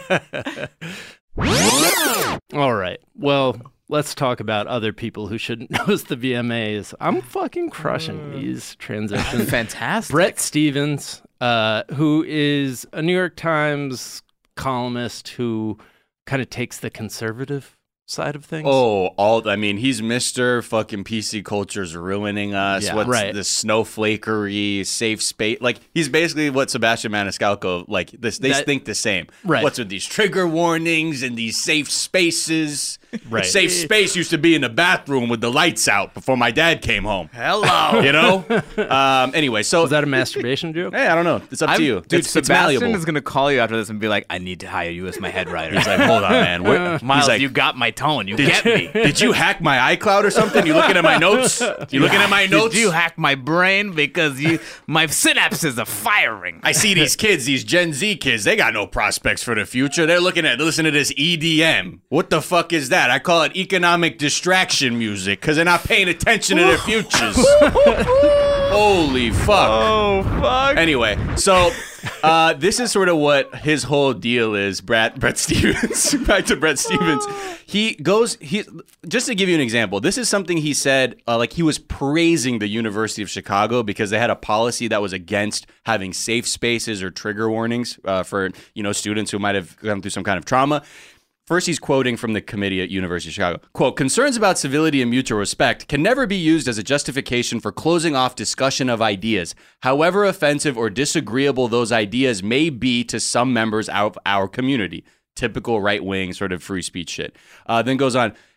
All right. Well, let's talk about other people who shouldn't host the VMAs. I'm fucking crushing these transitions. Fantastic. Bret Stephens, who is a New York Times columnist who kind of takes the conservative side of things. I mean, he's Mr. fucking PC culture's ruining us. Yeah, What's right. the snowflakery, safe space? He's basically what Sebastian Maniscalco, they think the same. Right. What's with these trigger warnings and these safe spaces? Right. Safe space used to be in the bathroom with the lights out before my dad came home. Hello. You know? Anyway, so... Is that a masturbation joke? Hey, I don't know. It's up to you. Dude, It's Sebastian malleable. is going to call you after this and be like, I need to hire you as my head writer. He's like, hold on, man. Miles, He's like, you got my tone. You get me. Did you hack my iCloud or something? You looking at my notes? You looking at my notes? Did you hack my brain because my synapses are firing? I see these kids, these Gen Z kids, they got no prospects for the future. They're listening to this EDM. What the fuck is that? I call it economic distraction music because they're not paying attention to their futures. Holy fuck. Oh, fuck. Anyway, so this is sort of what his whole deal is, Bret Stephens. Back to Bret Stephens. Just to give you an example, this is something he said, he was praising the University of Chicago because they had a policy that was against having safe spaces or trigger warnings for, students who might have gone through some kind of trauma. First, he's quoting from the committee at University of Chicago. Quote, concerns about civility and mutual respect can never be used as a justification for closing off discussion of ideas, however offensive or disagreeable those ideas may be to some members of our community. Typical right-wing sort of free speech shit. Then goes on,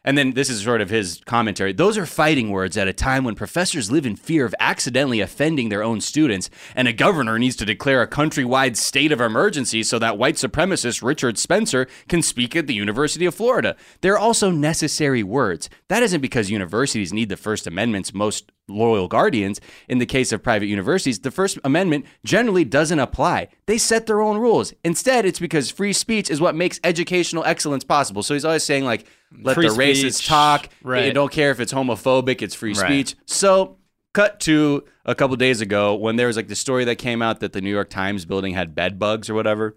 And then this is sort of his commentary. Those are fighting words at a time when professors live in fear of accidentally offending their own students, and a governor needs to declare a countrywide state of emergency so that white supremacist Richard Spencer can speak at the University of Florida. They're also necessary words. That isn't because universities need the First Amendment's most loyal guardians. In the case of private universities, the First Amendment generally doesn't apply. They set their own rules. Instead, it's because free speech is what makes educational excellence possible. So he's always saying, like, let Free the racists speech. talk. Right. You don't care if it's homophobic, it's free speech. So cut to a couple days ago when there was like the story that came out that the New York Times building had bed bugs or whatever.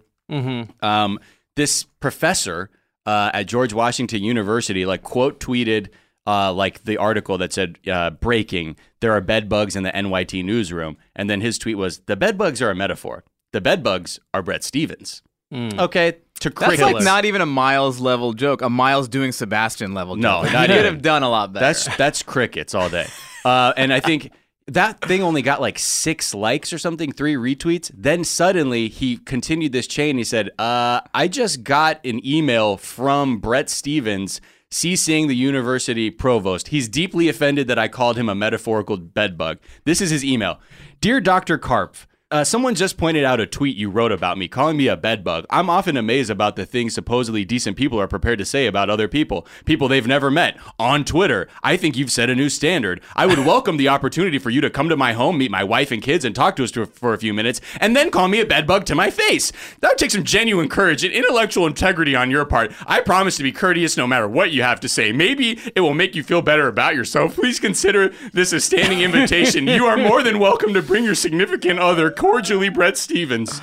This professor at George Washington University, like, quote tweeted like the article that said, breaking, there are bed bugs in the NYT newsroom. And then his tweet was, the bed bugs are a metaphor. The bed bugs are Bret Stephens. Okay, to That's like not even a Miles level joke. A Miles doing Sebastian level No, joke. not He could even. have done a lot better. That's crickets all day. And I think that thing only got like 6 likes or something, 3 retweets. Then suddenly he continued this chain. He said, I just got an email from Bret Stephens CCing the university provost. He's deeply offended that I called him a metaphorical bedbug. This is his email. Dear Dr. Karpf, someone just pointed out a tweet you wrote about me, calling me a bedbug. I'm often amazed about the things supposedly decent people are prepared to say about other people they've never met, on Twitter. I think you've set a new standard. I would welcome the opportunity for you to come to my home, meet my wife and kids, and talk to us for a few minutes, and then call me a bedbug to my face. That would take some genuine courage and intellectual integrity on your part. I promise to be courteous no matter what you have to say. Maybe it will make you feel better about yourself. Please consider this a standing invitation. You are more than welcome to bring your significant other. Cordially, Bret Stephens.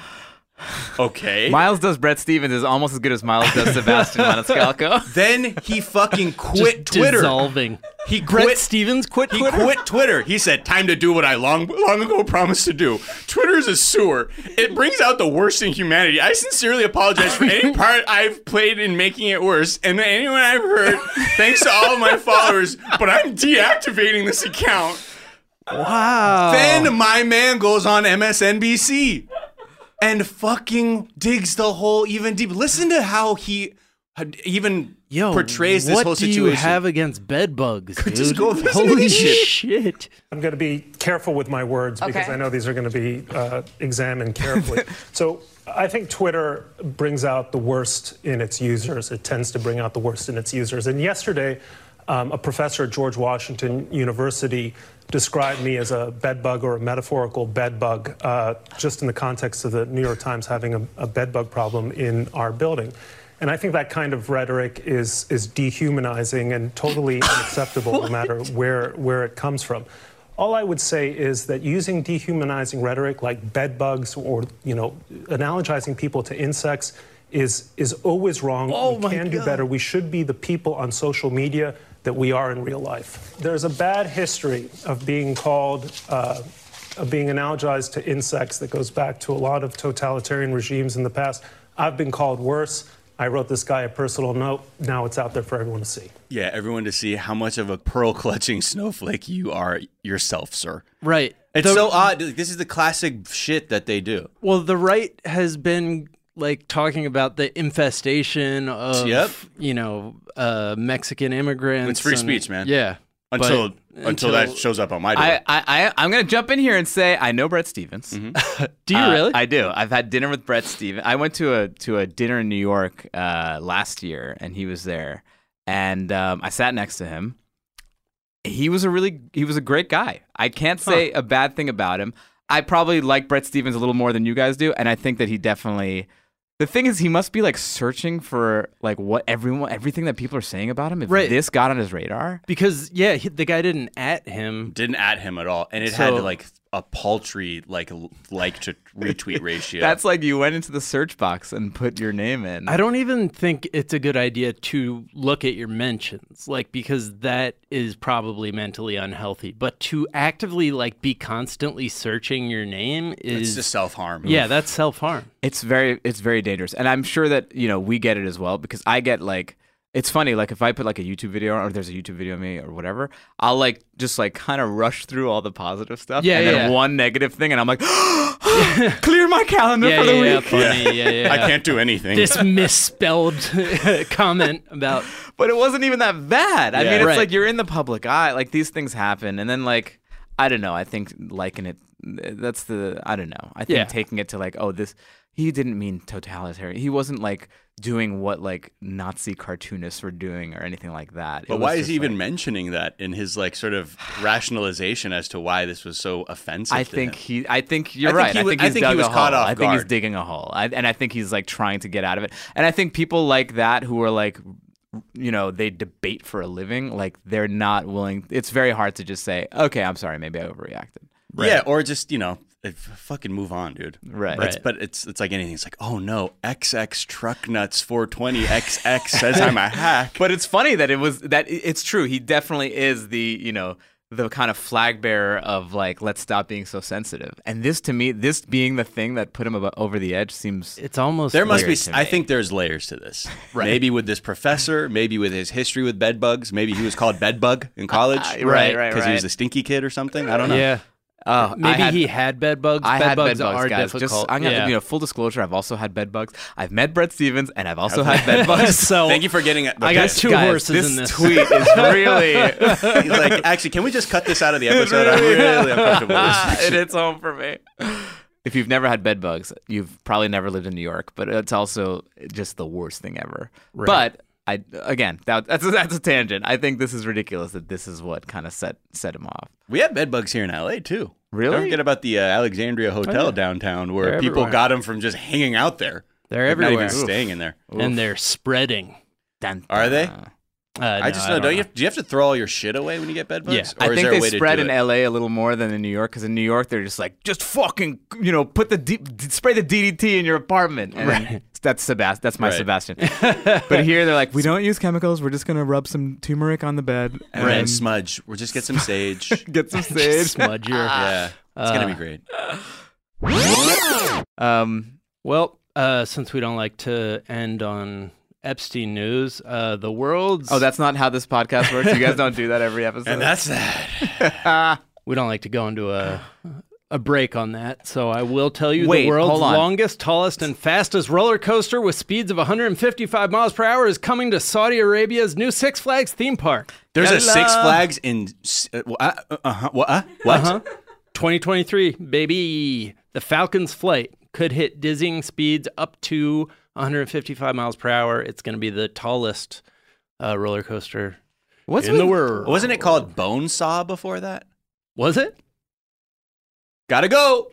Okay. Miles does Bret Stephens is almost as good as Miles does Sebastian Maniscalco. Then he fucking quit Twitter. Dissolving. He Bret quit. Stephens quit He Twitter? quit Twitter. He said, time to do what I long ago promised to do. Twitter is a sewer. It brings out the worst in humanity. I sincerely apologize for any part I've played in making it worse, and anyone I've hurt, thanks to all of my followers, but I'm deactivating this account. Wow. Then my man goes on MSNBC and fucking digs the hole even deeper. Listen to how he even portrays this whole situation. What do you have against bed bugs, dude? Just go listen to Holy this shit. I'm going to be careful with my words because I know these are going to be examined carefully. So I think Twitter brings out the worst in its users. It tends to bring out the worst in its users. And yesterday, a professor at George Washington University described me as a bedbug or a metaphorical bedbug, just in the context of the New York Times having a bedbug problem in our building. And I think that kind of rhetoric is dehumanizing and totally unacceptable no matter where it comes from. All I would say is that using dehumanizing rhetoric like bedbugs or, analogizing people to insects is always wrong. We can do better. We should be the people on social media that we are in real life. There's a bad history of being called, of being analogized to insects that goes back to a lot of totalitarian regimes in the past. I've been called worse. I wrote this guy a personal note. Now it's out there for everyone to see. Yeah, everyone to see how much of a pearl-clutching snowflake you are yourself, sir. Right. It's so odd. This is the classic shit that they do. Well, the right has been talking about the infestation of Mexican immigrants. It's free speech, man. Yeah. Until that shows up on my door. I'm going to jump in here and say I know Bret Stephens. Mm-hmm. Do you really? I do. I've had dinner with Bret Stephens. I went to a dinner in New York last year, and he was there. And I sat next to him. He was a great guy. I can't say a bad thing about him. I probably like Bret Stephens a little more than you guys do, and I think that he definitely. The thing is, he must be searching for everything that people are saying about him. If this got on his radar, because the guy didn't at him at all, and it had a paltry like to retweet ratio. That's you went into the search box and put your name in. I don't even think it's a good idea to look at your mentions, because that is probably mentally unhealthy. But to actively be constantly searching your name is just self-harm. Yeah, that's self-harm. It's very dangerous, and I'm sure that we get it as well because I get It's funny, like if I put like a YouTube video or there's a YouTube video of me or whatever, I'll like just like kind of rush through all the positive stuff and then one negative thing and I'm like, clear my calendar for the week. Funny. I can't do anything. This misspelled comment about... But it wasn't even that bad. I mean, it's like you're in the public eye. Like these things happen. And then like, I don't know. I think liking it, I don't know. I think taking it to like, he didn't mean totalitarian. He wasn't like doing what like Nazi cartoonists were doing or anything like that. But why is he even mentioning that in his like sort of rationalization as to why this was so offensive? I think you're right. I think he was caught off guard. I think he's digging a hole. And I think he's like trying to get out of it. And I think people like that who are like, you know, they debate for a living, like they're not willing. It's very hard to just say, okay, I'm sorry, maybe I overreacted. Right. Yeah, or just, you know, fucking move on, dude. Right. But it's like anything. It's like, oh no, XX Truck Nuts 420 XX says I'm a hack. But it's funny that it's true. He definitely is the, you know, the kind of flag bearer of like, let's stop being so sensitive. And this, to me, this being the thing that put him over the edge seems... It's almost... There must be... I think there's layers to this. Right. Maybe with this professor, maybe with his history with bedbugs. Maybe he was called Bedbug in college. Right. Because he was a stinky kid or something. I don't know. Yeah. He had bed bugs. I had bed bugs, are guys. difficult. I'm gonna, full disclosure, I've also had bed bugs. I've met Bret Stephens, and I've also had bed bugs. So thank you for getting it. I got two horses in this. This tweet is really... He's like, actually, can we just cut this out of the episode? I'm really uncomfortable with this. It hits home for me. If you've never had bed bugs, you've probably never lived in New York, but it's also just the worst thing ever. Right. But that's a tangent. I think this is ridiculous that this is what kind of set him off. We have bed bugs here in LA too. Really? Don't forget about the Alexandria Hotel downtown where they're people everywhere. got them from just hanging out there. They're everywhere. Not even staying in there. And they're spreading. Are they? I just know. Do you have to throw all your shit away when you get bed bugs? Yeah. Or I is think there a they way to spread do in it? LA a little more than in New York, because in New York they're just like, just fucking, you know, put spray the DDT in your apartment. And then that's my Sebastian. But here they're like, we don't use chemicals. We're just gonna rub some turmeric on the bed and then smudge. We'll just get some sage. Smudge your. Yeah, it's gonna be great. Well, since we don't like to end on Epstein news, the world's... Oh, that's not how this podcast works? You guys don't do that every episode? And that's that. We don't like to go into a break on that, so I will tell you Wait, the world's hold on. longest, tallest, and fastest roller coaster with speeds of 155 miles per hour is coming to Saudi Arabia's new Six Flags theme park. There's a Six Flags in... What? 2023, baby. The Falcon's Flight could hit dizzying speeds up to 155 miles per hour. It's going to be the tallest roller coaster in the world. Wasn't it called Bonesaw before that? Was it? Gotta go.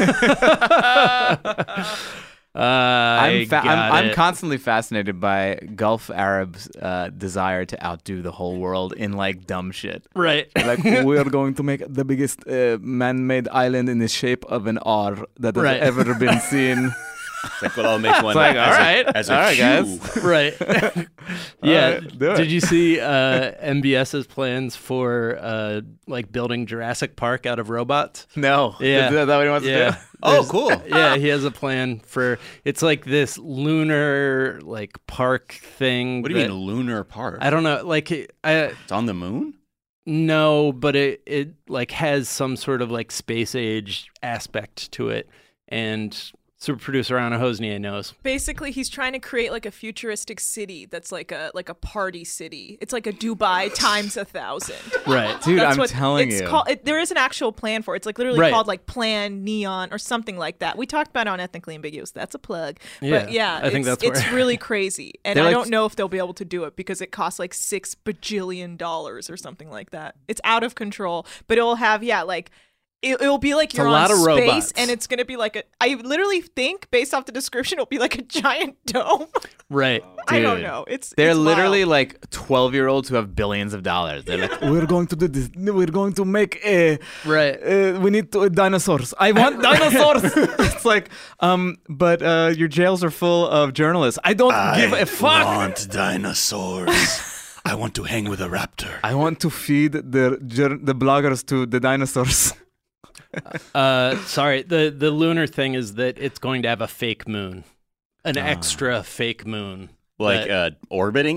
I'm constantly fascinated by Gulf Arabs' desire to outdo the whole world in like dumb shit. Right. Like, we're going to make the biggest man-made island in the shape of an R that has ever been seen. It's like, well, I'll make one. It's like, all right, guys. Right. Yeah. Right, did you see MBS's plans for like building Jurassic Park out of robots? No. Yeah. Is that what he wants to do? Oh, cool. Yeah, he has a plan for. It's like this lunar like park thing. What do you mean lunar park? I don't know. Like it's on the moon. No, but it like has some sort of like space age aspect to it, and super producer Anna Hosnier knows. Basically, he's trying to create like a futuristic city that's like a party city. It's like a Dubai times 1,000. Right, dude. I'm telling you, there is an actual plan for it. It's like literally called like Plan Neon or something like that. We talked about it on Ethnically Ambiguous. That's a plug. Yeah, but yeah, I think it's really crazy, and I don't know if they'll be able to do it because it costs like $6 bajillion or something like that. It's out of control, but it will have It will be like you're on space, robots. and it's going to be like I literally think, based off the description, it'll be like a giant dome. Right. I don't know. They're it's literally wild. like 12-year-olds who have billions of dollars. They're like, we're going to do this. We're going to make we need dinosaurs. I want dinosaurs. It's like, but your jails are full of journalists. I don't give a fuck. I want dinosaurs. I want to hang with a raptor. I want to feed the bloggers to the dinosaurs. Sorry, the lunar thing is that it's going to have a fake moon, an extra fake moon, like orbiting it.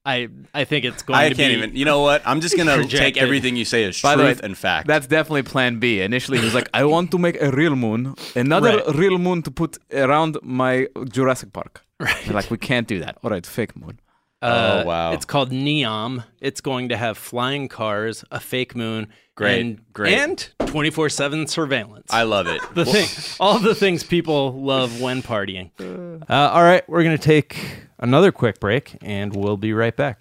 I think it's going to be. I can't even. You know what? I'm just gonna take everything you say as truth and fact. That's definitely Plan B. Initially, he was like, "I want to make a real moon, another real moon to put around my Jurassic Park." Right. Like, we can't do that. All right, fake moon. Oh wow! It's called Neom. It's going to have flying cars, a fake moon, great, and 24/7 surveillance. I love it. All the things people love when partying. All right, we're going to take another quick break, and we'll be right back.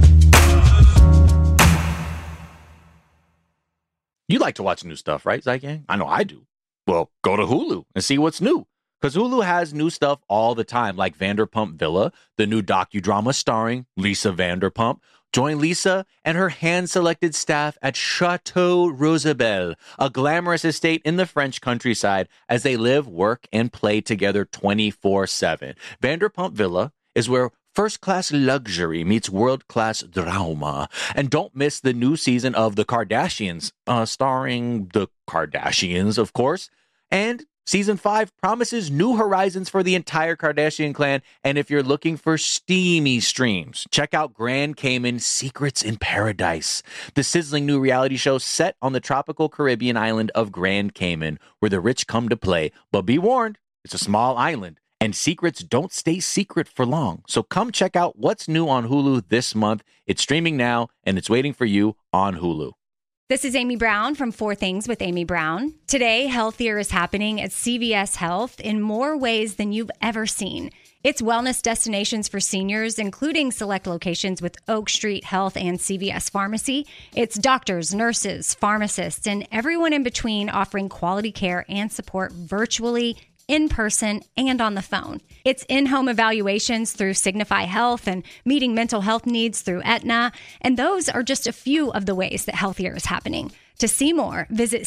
You like to watch new stuff, right, Zygang? I know I do. Well, go to Hulu and see what's new. Because Hulu has new stuff all the time, like Vanderpump Villa, the new docudrama starring Lisa Vanderpump. Join Lisa and her hand-selected staff at Chateau Rosabelle, a glamorous estate in the French countryside, as they live, work, and play together 24/7. Vanderpump Villa is where first-class luxury meets world-class drama. And don't miss the new season of The Kardashians, starring the Kardashians, of course. And Season 5 promises new horizons for the entire Kardashian clan, and if you're looking for steamy streams, check out Grand Cayman Secrets in Paradise, the sizzling new reality show set on the tropical Caribbean island of Grand Cayman, where the rich come to play. But be warned, it's a small island, and secrets don't stay secret for long. So come check out what's new on Hulu this month. It's streaming now, and it's waiting for you on Hulu. This is Amy Brown from 4 Things with Amy Brown. Today, healthier is happening at CVS Health in more ways than you've ever seen. It's wellness destinations for seniors, including select locations with Oak Street Health and CVS Pharmacy. It's doctors, nurses, pharmacists, and everyone in between offering quality care and support virtually, in person, and on the phone. It's in-home evaluations through Signify Health and meeting mental health needs through Aetna. And those are just a few of the ways that healthier is happening. To see more, visit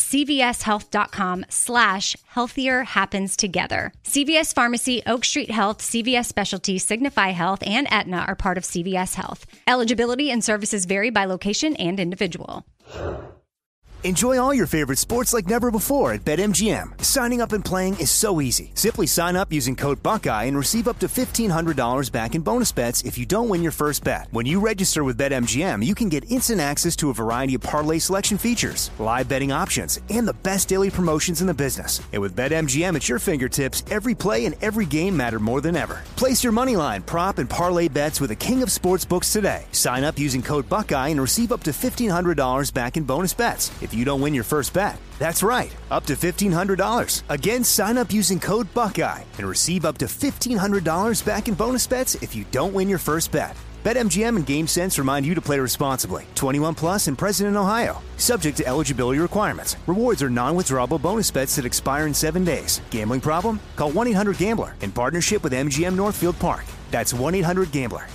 cvshealth.com/healthier happens together. CVS Pharmacy, Oak Street Health, CVS Specialty, Signify Health, and Aetna are part of CVS Health. Eligibility and services vary by location and individual. Enjoy all your favorite sports like never before at BetMGM. Signing up and playing is so easy. Simply sign up using code Buckeye and receive up to $1,500 back in bonus bets if you don't win your first bet. When you register with BetMGM, you can get instant access to a variety of parlay selection features, live betting options, and the best daily promotions in the business. And with BetMGM at your fingertips, every play and every game matter more than ever. Place your moneyline, prop, and parlay bets with the king of sportsbooks today. Sign up using code Buckeye and receive up to $1,500 back in bonus bets if you don't win your first bet. That's right, up to $1,500. Again, sign up using code Buckeye and receive up to $1,500 back in bonus bets if you don't win your first bet. BetMGM and GameSense remind you to play responsibly. 21 plus and present in Ohio. Subject to eligibility requirements. Rewards are non-withdrawable bonus bets that expire in 7 days. Gambling problem? Call 1-800-GAMBLER in partnership with MGM Northfield Park. That's 1-800-GAMBLER.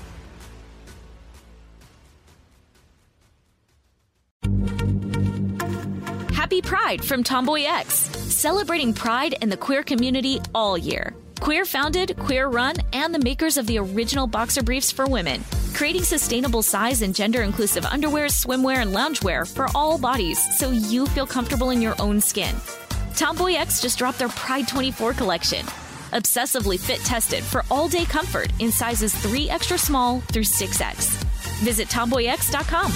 Happy Pride from Tomboy X, celebrating pride and the queer community all year. Queer founded, queer run, and the makers of the original boxer briefs for women, creating sustainable size and gender inclusive underwear, swimwear, and loungewear for all bodies so you feel comfortable in your own skin. Tomboy X just dropped their Pride 24 collection. Obsessively fit tested for all day comfort in sizes 3 extra small through 6X. Visit tomboyx.com.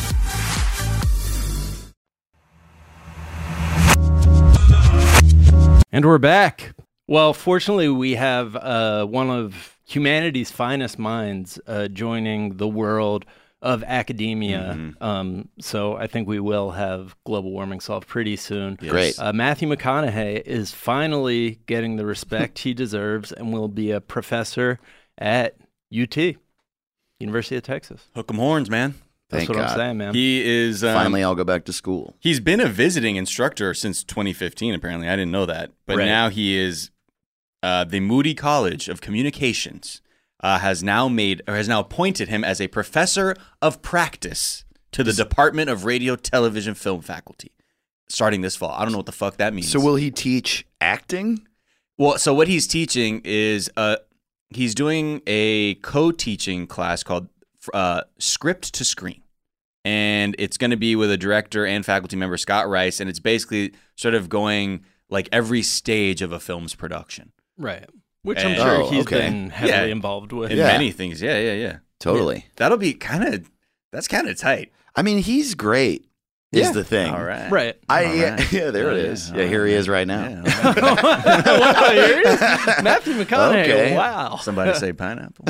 And we're back. Well, fortunately, we have one of humanity's finest minds joining the world of academia. Mm-hmm. So I think we will have global warming solved pretty soon. Yes. Great. Matthew McConaughey is finally getting the respect he deserves and will be a professor at UT, University of Texas. Hook 'em horns, man. That's Thank what God. I'm saying, man. He is Finally, I'll go back to school. He's been a visiting instructor since 2015. Apparently, I didn't know that, but Right. now he is. The Moody College of Communications has now appointed him as a professor of practice to the Department of Radio, Television, Film faculty, starting this fall. I don't know what the fuck that means. So will he teach acting? Well, so what he's teaching is he's doing a co-teaching class called Script to Screen. And it's going to be with a director and faculty member, Scott Rice, and it's basically sort of going like every stage of a film's production. Right. Which I'm sure he's been heavily involved with. In many things, yeah. Totally. That'll be that's kind of tight. I mean, he's great. Is the thing. All right. Right. Yeah, there it is. Yeah, here he is right now. Here it is. Matthew McConaughey. Okay. Wow. Somebody say pineapple.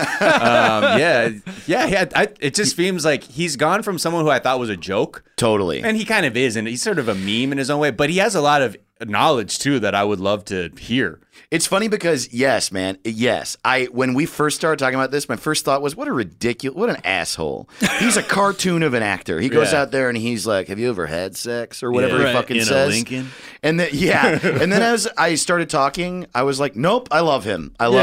It just seems like he's gone from someone who I thought was a joke. Totally. And he kind of is, and he's sort of a meme in his own way, but he has a lot of knowledge too that I would love to hear. It's funny because when we first started talking about this, my first thought was, what an asshole. He's a cartoon of an actor. He goes out there and he's like, have you ever had sex or whatever he fucking in says? A Lincoln. And then and then as I started talking, I was like, nope, I love him. I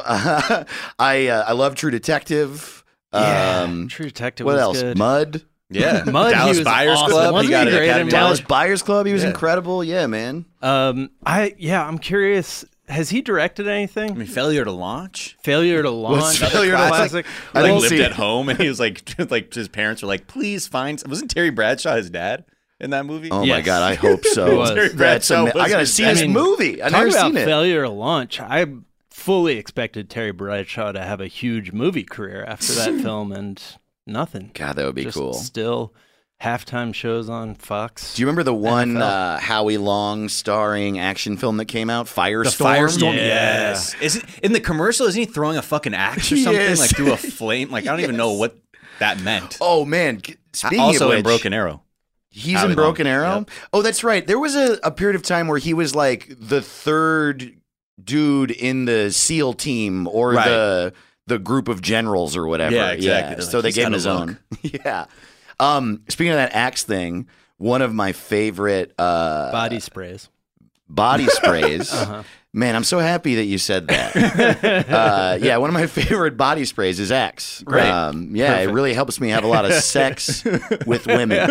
love True Detective. True Detective. What was else? Good. Mud. Yeah, Mud. Dallas He was Buyers awesome. Club. Wasn't He got he an great Academy in Dallas Award. Buyers Club. He was incredible. Yeah, man. I'm curious. Has he directed anything? I mean, Failure to Launch. Failure to Launch. What's Failure to Classic. I Like didn't lived see at it. home, and he was like his parents were like, please find. Wasn't Terry Bradshaw his dad in that movie? Oh my Yes. God, I hope so. He was. Terry That's Bradshaw I gotta was see his this dad. movie. I've Talk never about seen it. Failure to Launch. I fully expected Terry Bradshaw to have a huge movie career after that film, and nothing. God, that would be Just cool. Still halftime shows on Fox. Do you remember the one NFL. Howie Long starring action film that came out, Firestorm? The Firestorm, Yeah. yes. Is it in the commercial? Isn't he throwing a fucking axe or something Yes. like through a flame? Like I don't even know what that meant. Oh man! Speaking Also of which, in Broken Arrow. he's Howie in Broken Long. Arrow. Yep. Oh, that's right. There was a period of time where he was like the third dude in the SEAL team or Right. the group of generals or whatever. Yeah, exactly. They're So like, they he's gave him got his a own. Yeah. Speaking of that axe thing, one of my favorite Body sprays. body sprays. Man, I'm so happy that you said that. One of my favorite body sprays is Axe. Great. It really helps me have a lot of sex with women.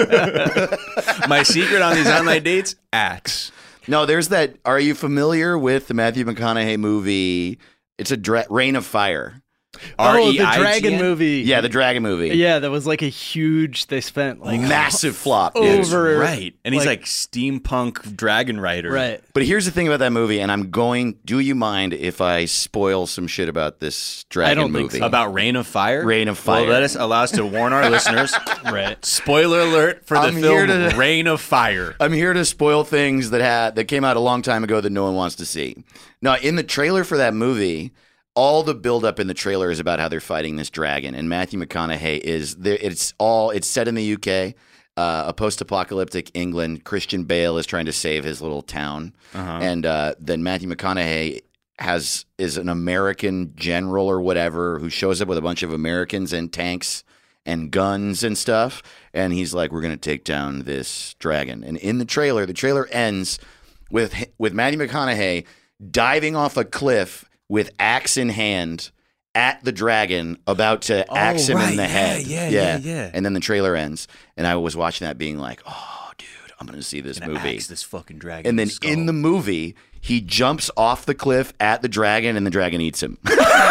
My secret on these online dates: axe. No, there's that. Are you familiar with the Matthew McConaughey movie? It's a Reign of Fire. Oh, the REIGN? Dragon movie. Yeah, the Dragon movie. Yeah, that was like a huge. They spent like Massive flop. dude. over Right, and he's like steampunk dragon rider. Right. But here's the thing about that movie, and do you mind if I spoil some shit about this Dragon don't movie? think so. About Reign of Fire. Reign of Fire. Well, allow us to warn our listeners. Right. Spoiler alert for the I'm here film to- Reign of Fire. I'm here to spoil things that came out a long time ago that no one wants to see. Now, in the trailer for that movie, all the buildup in the trailer is about how they're fighting this dragon, and Matthew McConaughey is there. It's set in the UK, a post-apocalyptic England. Christian Bale is trying to save his little town, and then Matthew McConaughey is an American general or whatever who shows up with a bunch of Americans and tanks and guns and stuff, and he's like, "We're going to take down this dragon." And in the trailer ends with Matthew McConaughey diving off a cliff with axe in hand at the dragon, about to axe him in the head. Yeah. And then the trailer ends, and I was watching that being like, oh, dude, I'm going to see this movie. Axe this fucking dragon. And then skull. in the movie, he jumps off the cliff at the dragon, and the dragon eats him.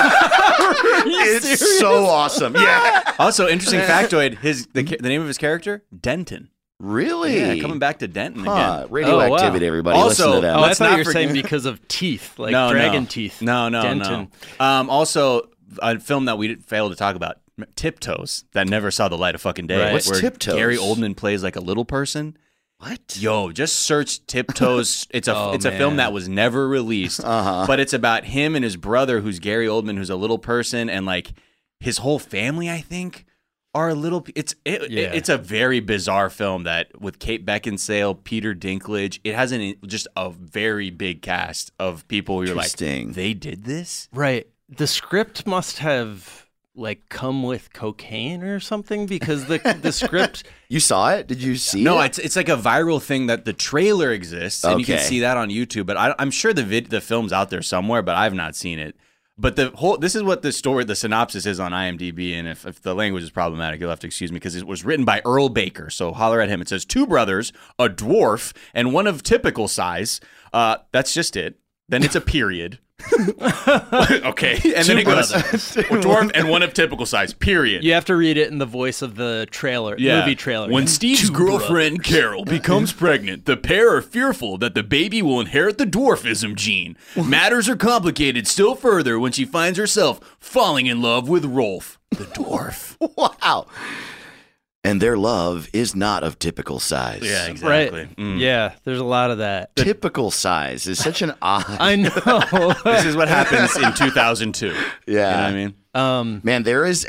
It's so awesome. Yeah. Also, interesting factoid: the name of his character, Denton. Really? Yeah, coming back to Denton again. Radioactivity, everybody. Also, listen to them. Oh, I Let's thought not you were forget- saying because of teeth, like No, dragon no. teeth. No. Denton. Also, a film that we failed to talk about, Tiptoes, that never saw the light of fucking day. Right. What's where Tiptoes? Gary Oldman plays like a little person. What? Yo, just search Tiptoes. It's a Oh, it's a film man. that was never released, but it's about him and his brother, who's Gary Oldman, who's a little person, and like his whole family, I think, are a little. It's a very bizarre film that with Kate Beckinsale, Peter Dinklage. It has just a very big cast of people who you're like, Interesting. they did this. Right. The script must have like come with cocaine or something because the script. You saw it? Did you see No, it? it's like a viral thing that the trailer exists, and you can Okay. see that on YouTube. But I'm sure the film's out there somewhere, but I've not seen it. But this is what the synopsis is on IMDb, and if the language is problematic, you'll have to excuse me because it was written by Earl Baker. So holler at him. It says 2 brothers, a dwarf, and one of typical size. That's just it. Then it's a period. Okay, and then it goes a dwarf and one of typical size. Period. You have to read it in the voice of the trailer, movie trailer. When Steve's girlfriend Carol becomes pregnant, the pair are fearful that the baby will inherit the dwarfism gene. Matters are complicated still further when she finds herself falling in love with Rolf. the dwarf. Wow. And their love is not of typical size. Yeah, exactly. Right. Yeah, there's a lot of that. Typical size is such an odd. I know. This is what happens in 2002. Yeah. You know what I mean? Man, there is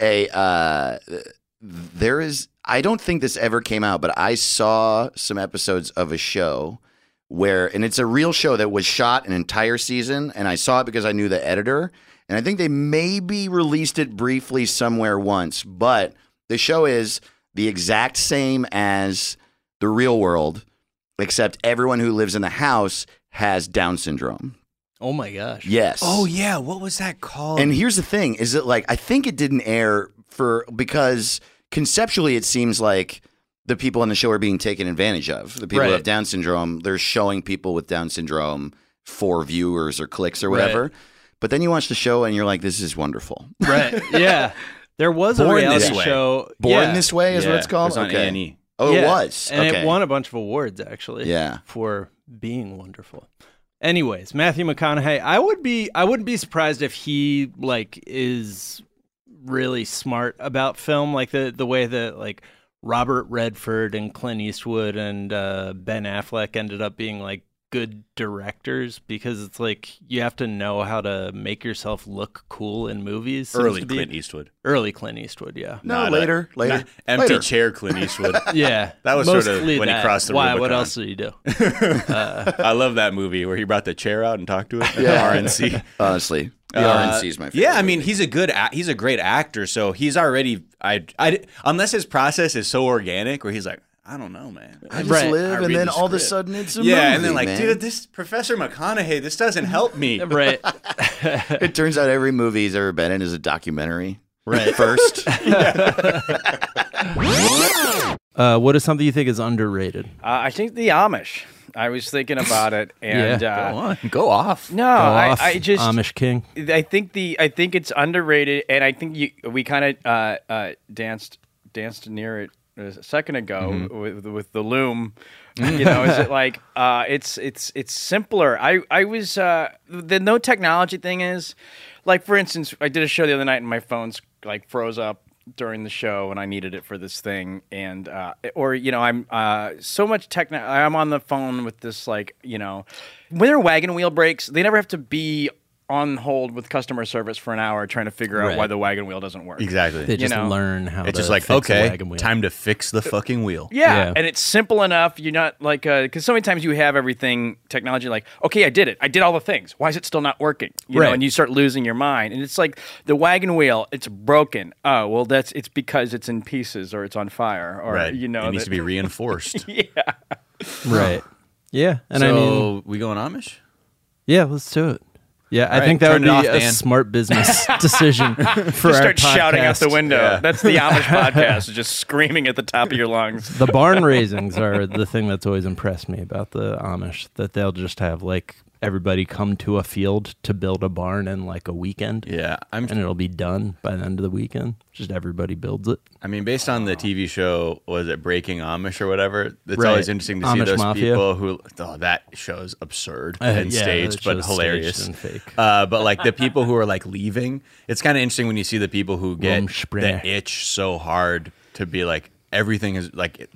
I don't think this ever came out, but I saw some episodes of a show and it's a real show that was shot an entire season, and I saw it because I knew the editor, and I think they maybe released it briefly somewhere once, but the show is the exact same as The Real World, except everyone who lives in the house has Down syndrome. Oh my gosh. Yes. Oh yeah, what was that called? And here's the thing, is that I think it didn't air because conceptually it seems like the people on the show are being taken advantage of. The people who have Down syndrome, they're showing people with Down syndrome for viewers or clicks or whatever. Right. But then you watch the show and you're like, this is wonderful. Right. Yeah. There was a reality show. Born This Way is what it's called? It was on A&E. Oh, it was? And it won a bunch of awards, actually. Yeah. For being wonderful. Anyways, Matthew McConaughey, I wouldn't be surprised if he is really smart about film, like the way that Robert Redford and Clint Eastwood and Ben Affleck ended up being good directors, because it's you have to know how to make yourself look cool in movies. Early Clint Eastwood, yeah. No, later. Empty chair Clint Eastwood. Yeah, that was sort of when he crossed the Rubicon. What else did he do? I love that movie where he brought the chair out and talked to it. Yeah. The RNC. Honestly, the RNC is my favorite. Yeah, I mean, he's a great actor, so he's already. Unless his process is so organic, where he's like, I don't know, man. I just live, and then all of a sudden it's a movie, and then man. dude, this Professor McConaughey, this doesn't help me. Right. It turns out every movie he's ever been in is a documentary. Right. First. What is something you think is underrated? I think the Amish. I was thinking about it, and go off. No, I just Amish King. I think it's underrated, and I think we kind of danced near it a second ago with the loom. You know, is it it's simpler. I was the no technology thing is for instance, I did a show the other night and my phone's froze up during the show and I needed it for this thing, and I'm so much I'm on the phone with this when their wagon wheel breaks, they never have to be on hold with customer service for an hour trying to figure out why the wagon wheel doesn't work. Exactly. They just learn how it's to just fix the wagon wheel. Time to fix the fucking wheel. Yeah, and it's simple enough. You're not because so many times you have everything technology okay, I did it. I did all the things. Why is it still not working? You know, and you start losing your mind. And it's the wagon wheel, it's broken. Oh, well, it's because it's in pieces or it's on fire or it needs to be reinforced. Yeah. Right. Yeah. And so we going Amish? Yeah, let's do it. Yeah, I right, think that would be a Dan. smart business decision for just our start podcast. shouting out the window. Yeah. That's the Amish podcast, just screaming at the top of your lungs. The barn raisings are the thing that's always impressed me about the Amish, that they'll just have everybody come to a field to build a barn in a weekend. Yeah, and it'll be done by the end of the weekend. Just everybody builds it. I mean, based on the TV show, was it Breaking Amish or whatever? It's right. always interesting to Amish see those Mafia. people who. Oh, that show's absurd and staged, but hilarious. Staged and fake. But the people who are leaving, it's kind of interesting when you see the people who get the itch so hard to be everything is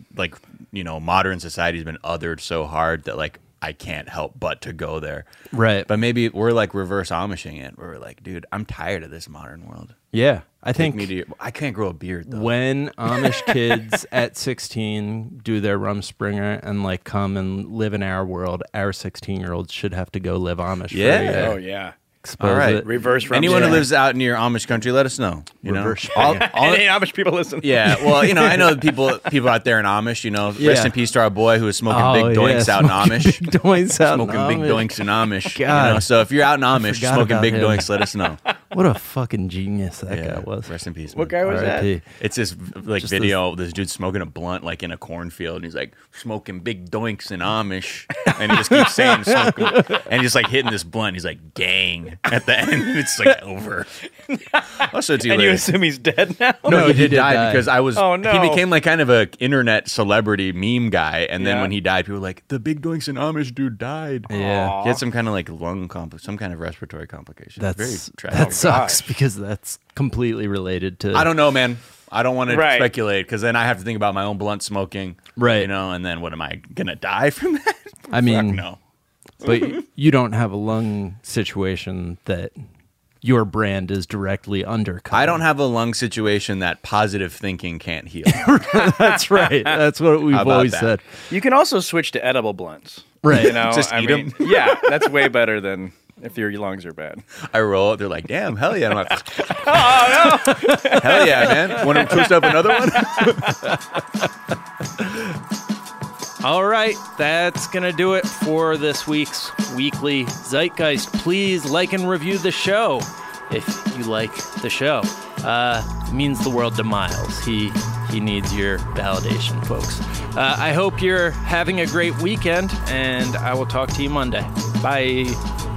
modern society has been othered so hard that I can't help but to go there. Right. But maybe we're reverse Amishing it, where we're dude, I'm tired of this modern world. Yeah. I think I can't grow a beard though. When Amish kids at 16 do their Rumspringa and come and live in our world, our 16-year-olds should have to go live Amish for a year. Oh yeah. Expose all right. it. Reverse Rumspringa. Anyone who lives out near Amish country, let us know. Reverse all any Amish people listen. Yeah, well, I know people out there in Amish. Rest in peace to our boy who was smoking big doinks out in Amish. Big doinks out smoking in big Amish. doinks in Amish. God. So if you're out in Amish smoking big doinks, let us know. What a fucking genius that guy was. Rest in peace. What guy was that? It's this video of this dude smoking a blunt in a cornfield, and he's smoking big doinks in Amish, and he just keeps saying smoking, and he's just hitting this blunt. He's gang at the end. It's over. I'll show it to you and later. You assume he's dead now? No, he did die because I was. Oh no! He became kind of a internet celebrity meme guy, and then when he died, people were the big doinks in Amish dude died. Yeah, he had some kind of lung some kind of respiratory complication. That's very tragic. That's sucks because that's completely related to. I don't know, man. I don't want to speculate because then I have to think about my own blunt smoking. Right. You know, and then what am I going to die from that? I mean, no. But you don't have a lung situation that your brand is directly undercut. I don't have a lung situation that positive thinking can't heal. That's right. That's what we've always said. You can also switch to edible blunts. Right. You know, Just eat them. Yeah, that's way better than if your lungs are bad. I roll it. They're like, damn, hell yeah. I'm like, oh, no. Hell yeah, man. Want to twist up another one? All right, that's going to do it for this week's Weekly Zeitgeist. Please like and review the show if you like the show. It means the world to Miles. He needs your validation, folks. I hope you're having a great weekend, and I will talk to you Monday. Bye.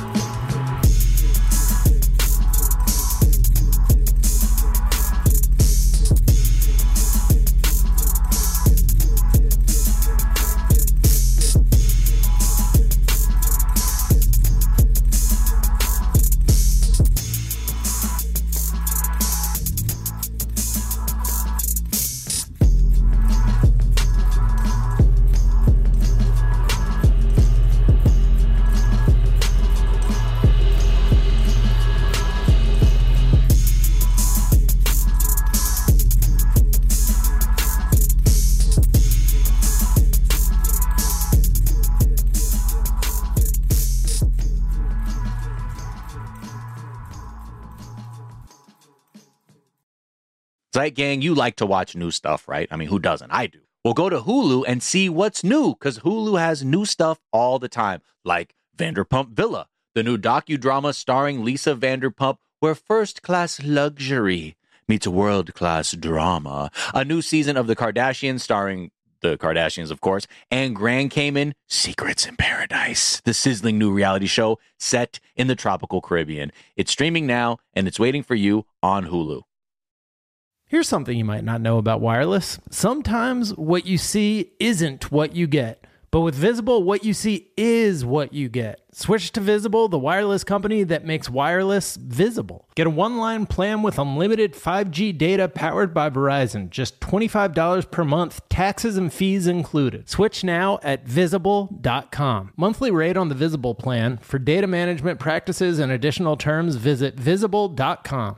Zeit Gang, you like to watch new stuff, right? I mean, who doesn't? I do. Well, go to Hulu and see what's new, because Hulu has new stuff all the time, like Vanderpump Villa, the new docudrama starring Lisa Vanderpump, where first-class luxury meets world-class drama. A new season of The Kardashians starring the Kardashians, of course, and Grand Cayman, Secrets in Paradise, the sizzling new reality show set in the tropical Caribbean. It's streaming now, and it's waiting for you on Hulu. Here's something you might not know about wireless. Sometimes what you see isn't what you get. But with Visible, what you see is what you get. Switch to Visible, the wireless company that makes wireless visible. Get a one-line plan with unlimited 5G data powered by Verizon. Just $25 per month, taxes and fees included. Switch now at Visible.com. Monthly rate on the Visible plan. For data management practices and additional terms, visit Visible.com.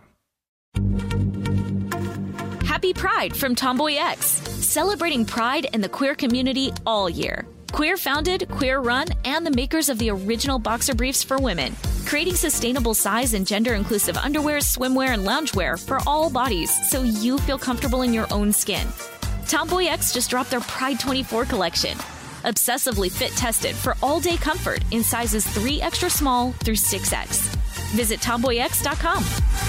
Happy Pride from Tomboy X, celebrating pride and the queer community all year. Queer founded, queer run, and the makers of the original boxer briefs for women, creating sustainable size and gender inclusive underwear, swimwear, and loungewear for all bodies so you feel comfortable in your own skin. Tomboy X just dropped their Pride 24 collection, obsessively fit tested for all day comfort in sizes 3 extra small through 6X. Visit tomboyx.com.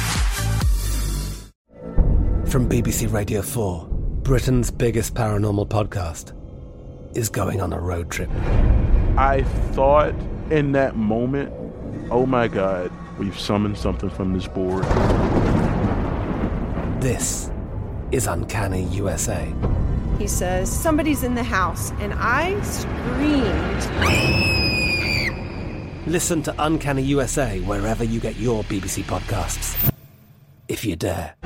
From BBC Radio 4, Britain's biggest paranormal podcast is going on a road trip. I thought in that moment, oh my God, we've summoned something from this board. This is Uncanny USA. He says, somebody's in the house, and I screamed. Listen to Uncanny USA wherever you get your BBC podcasts, if you dare.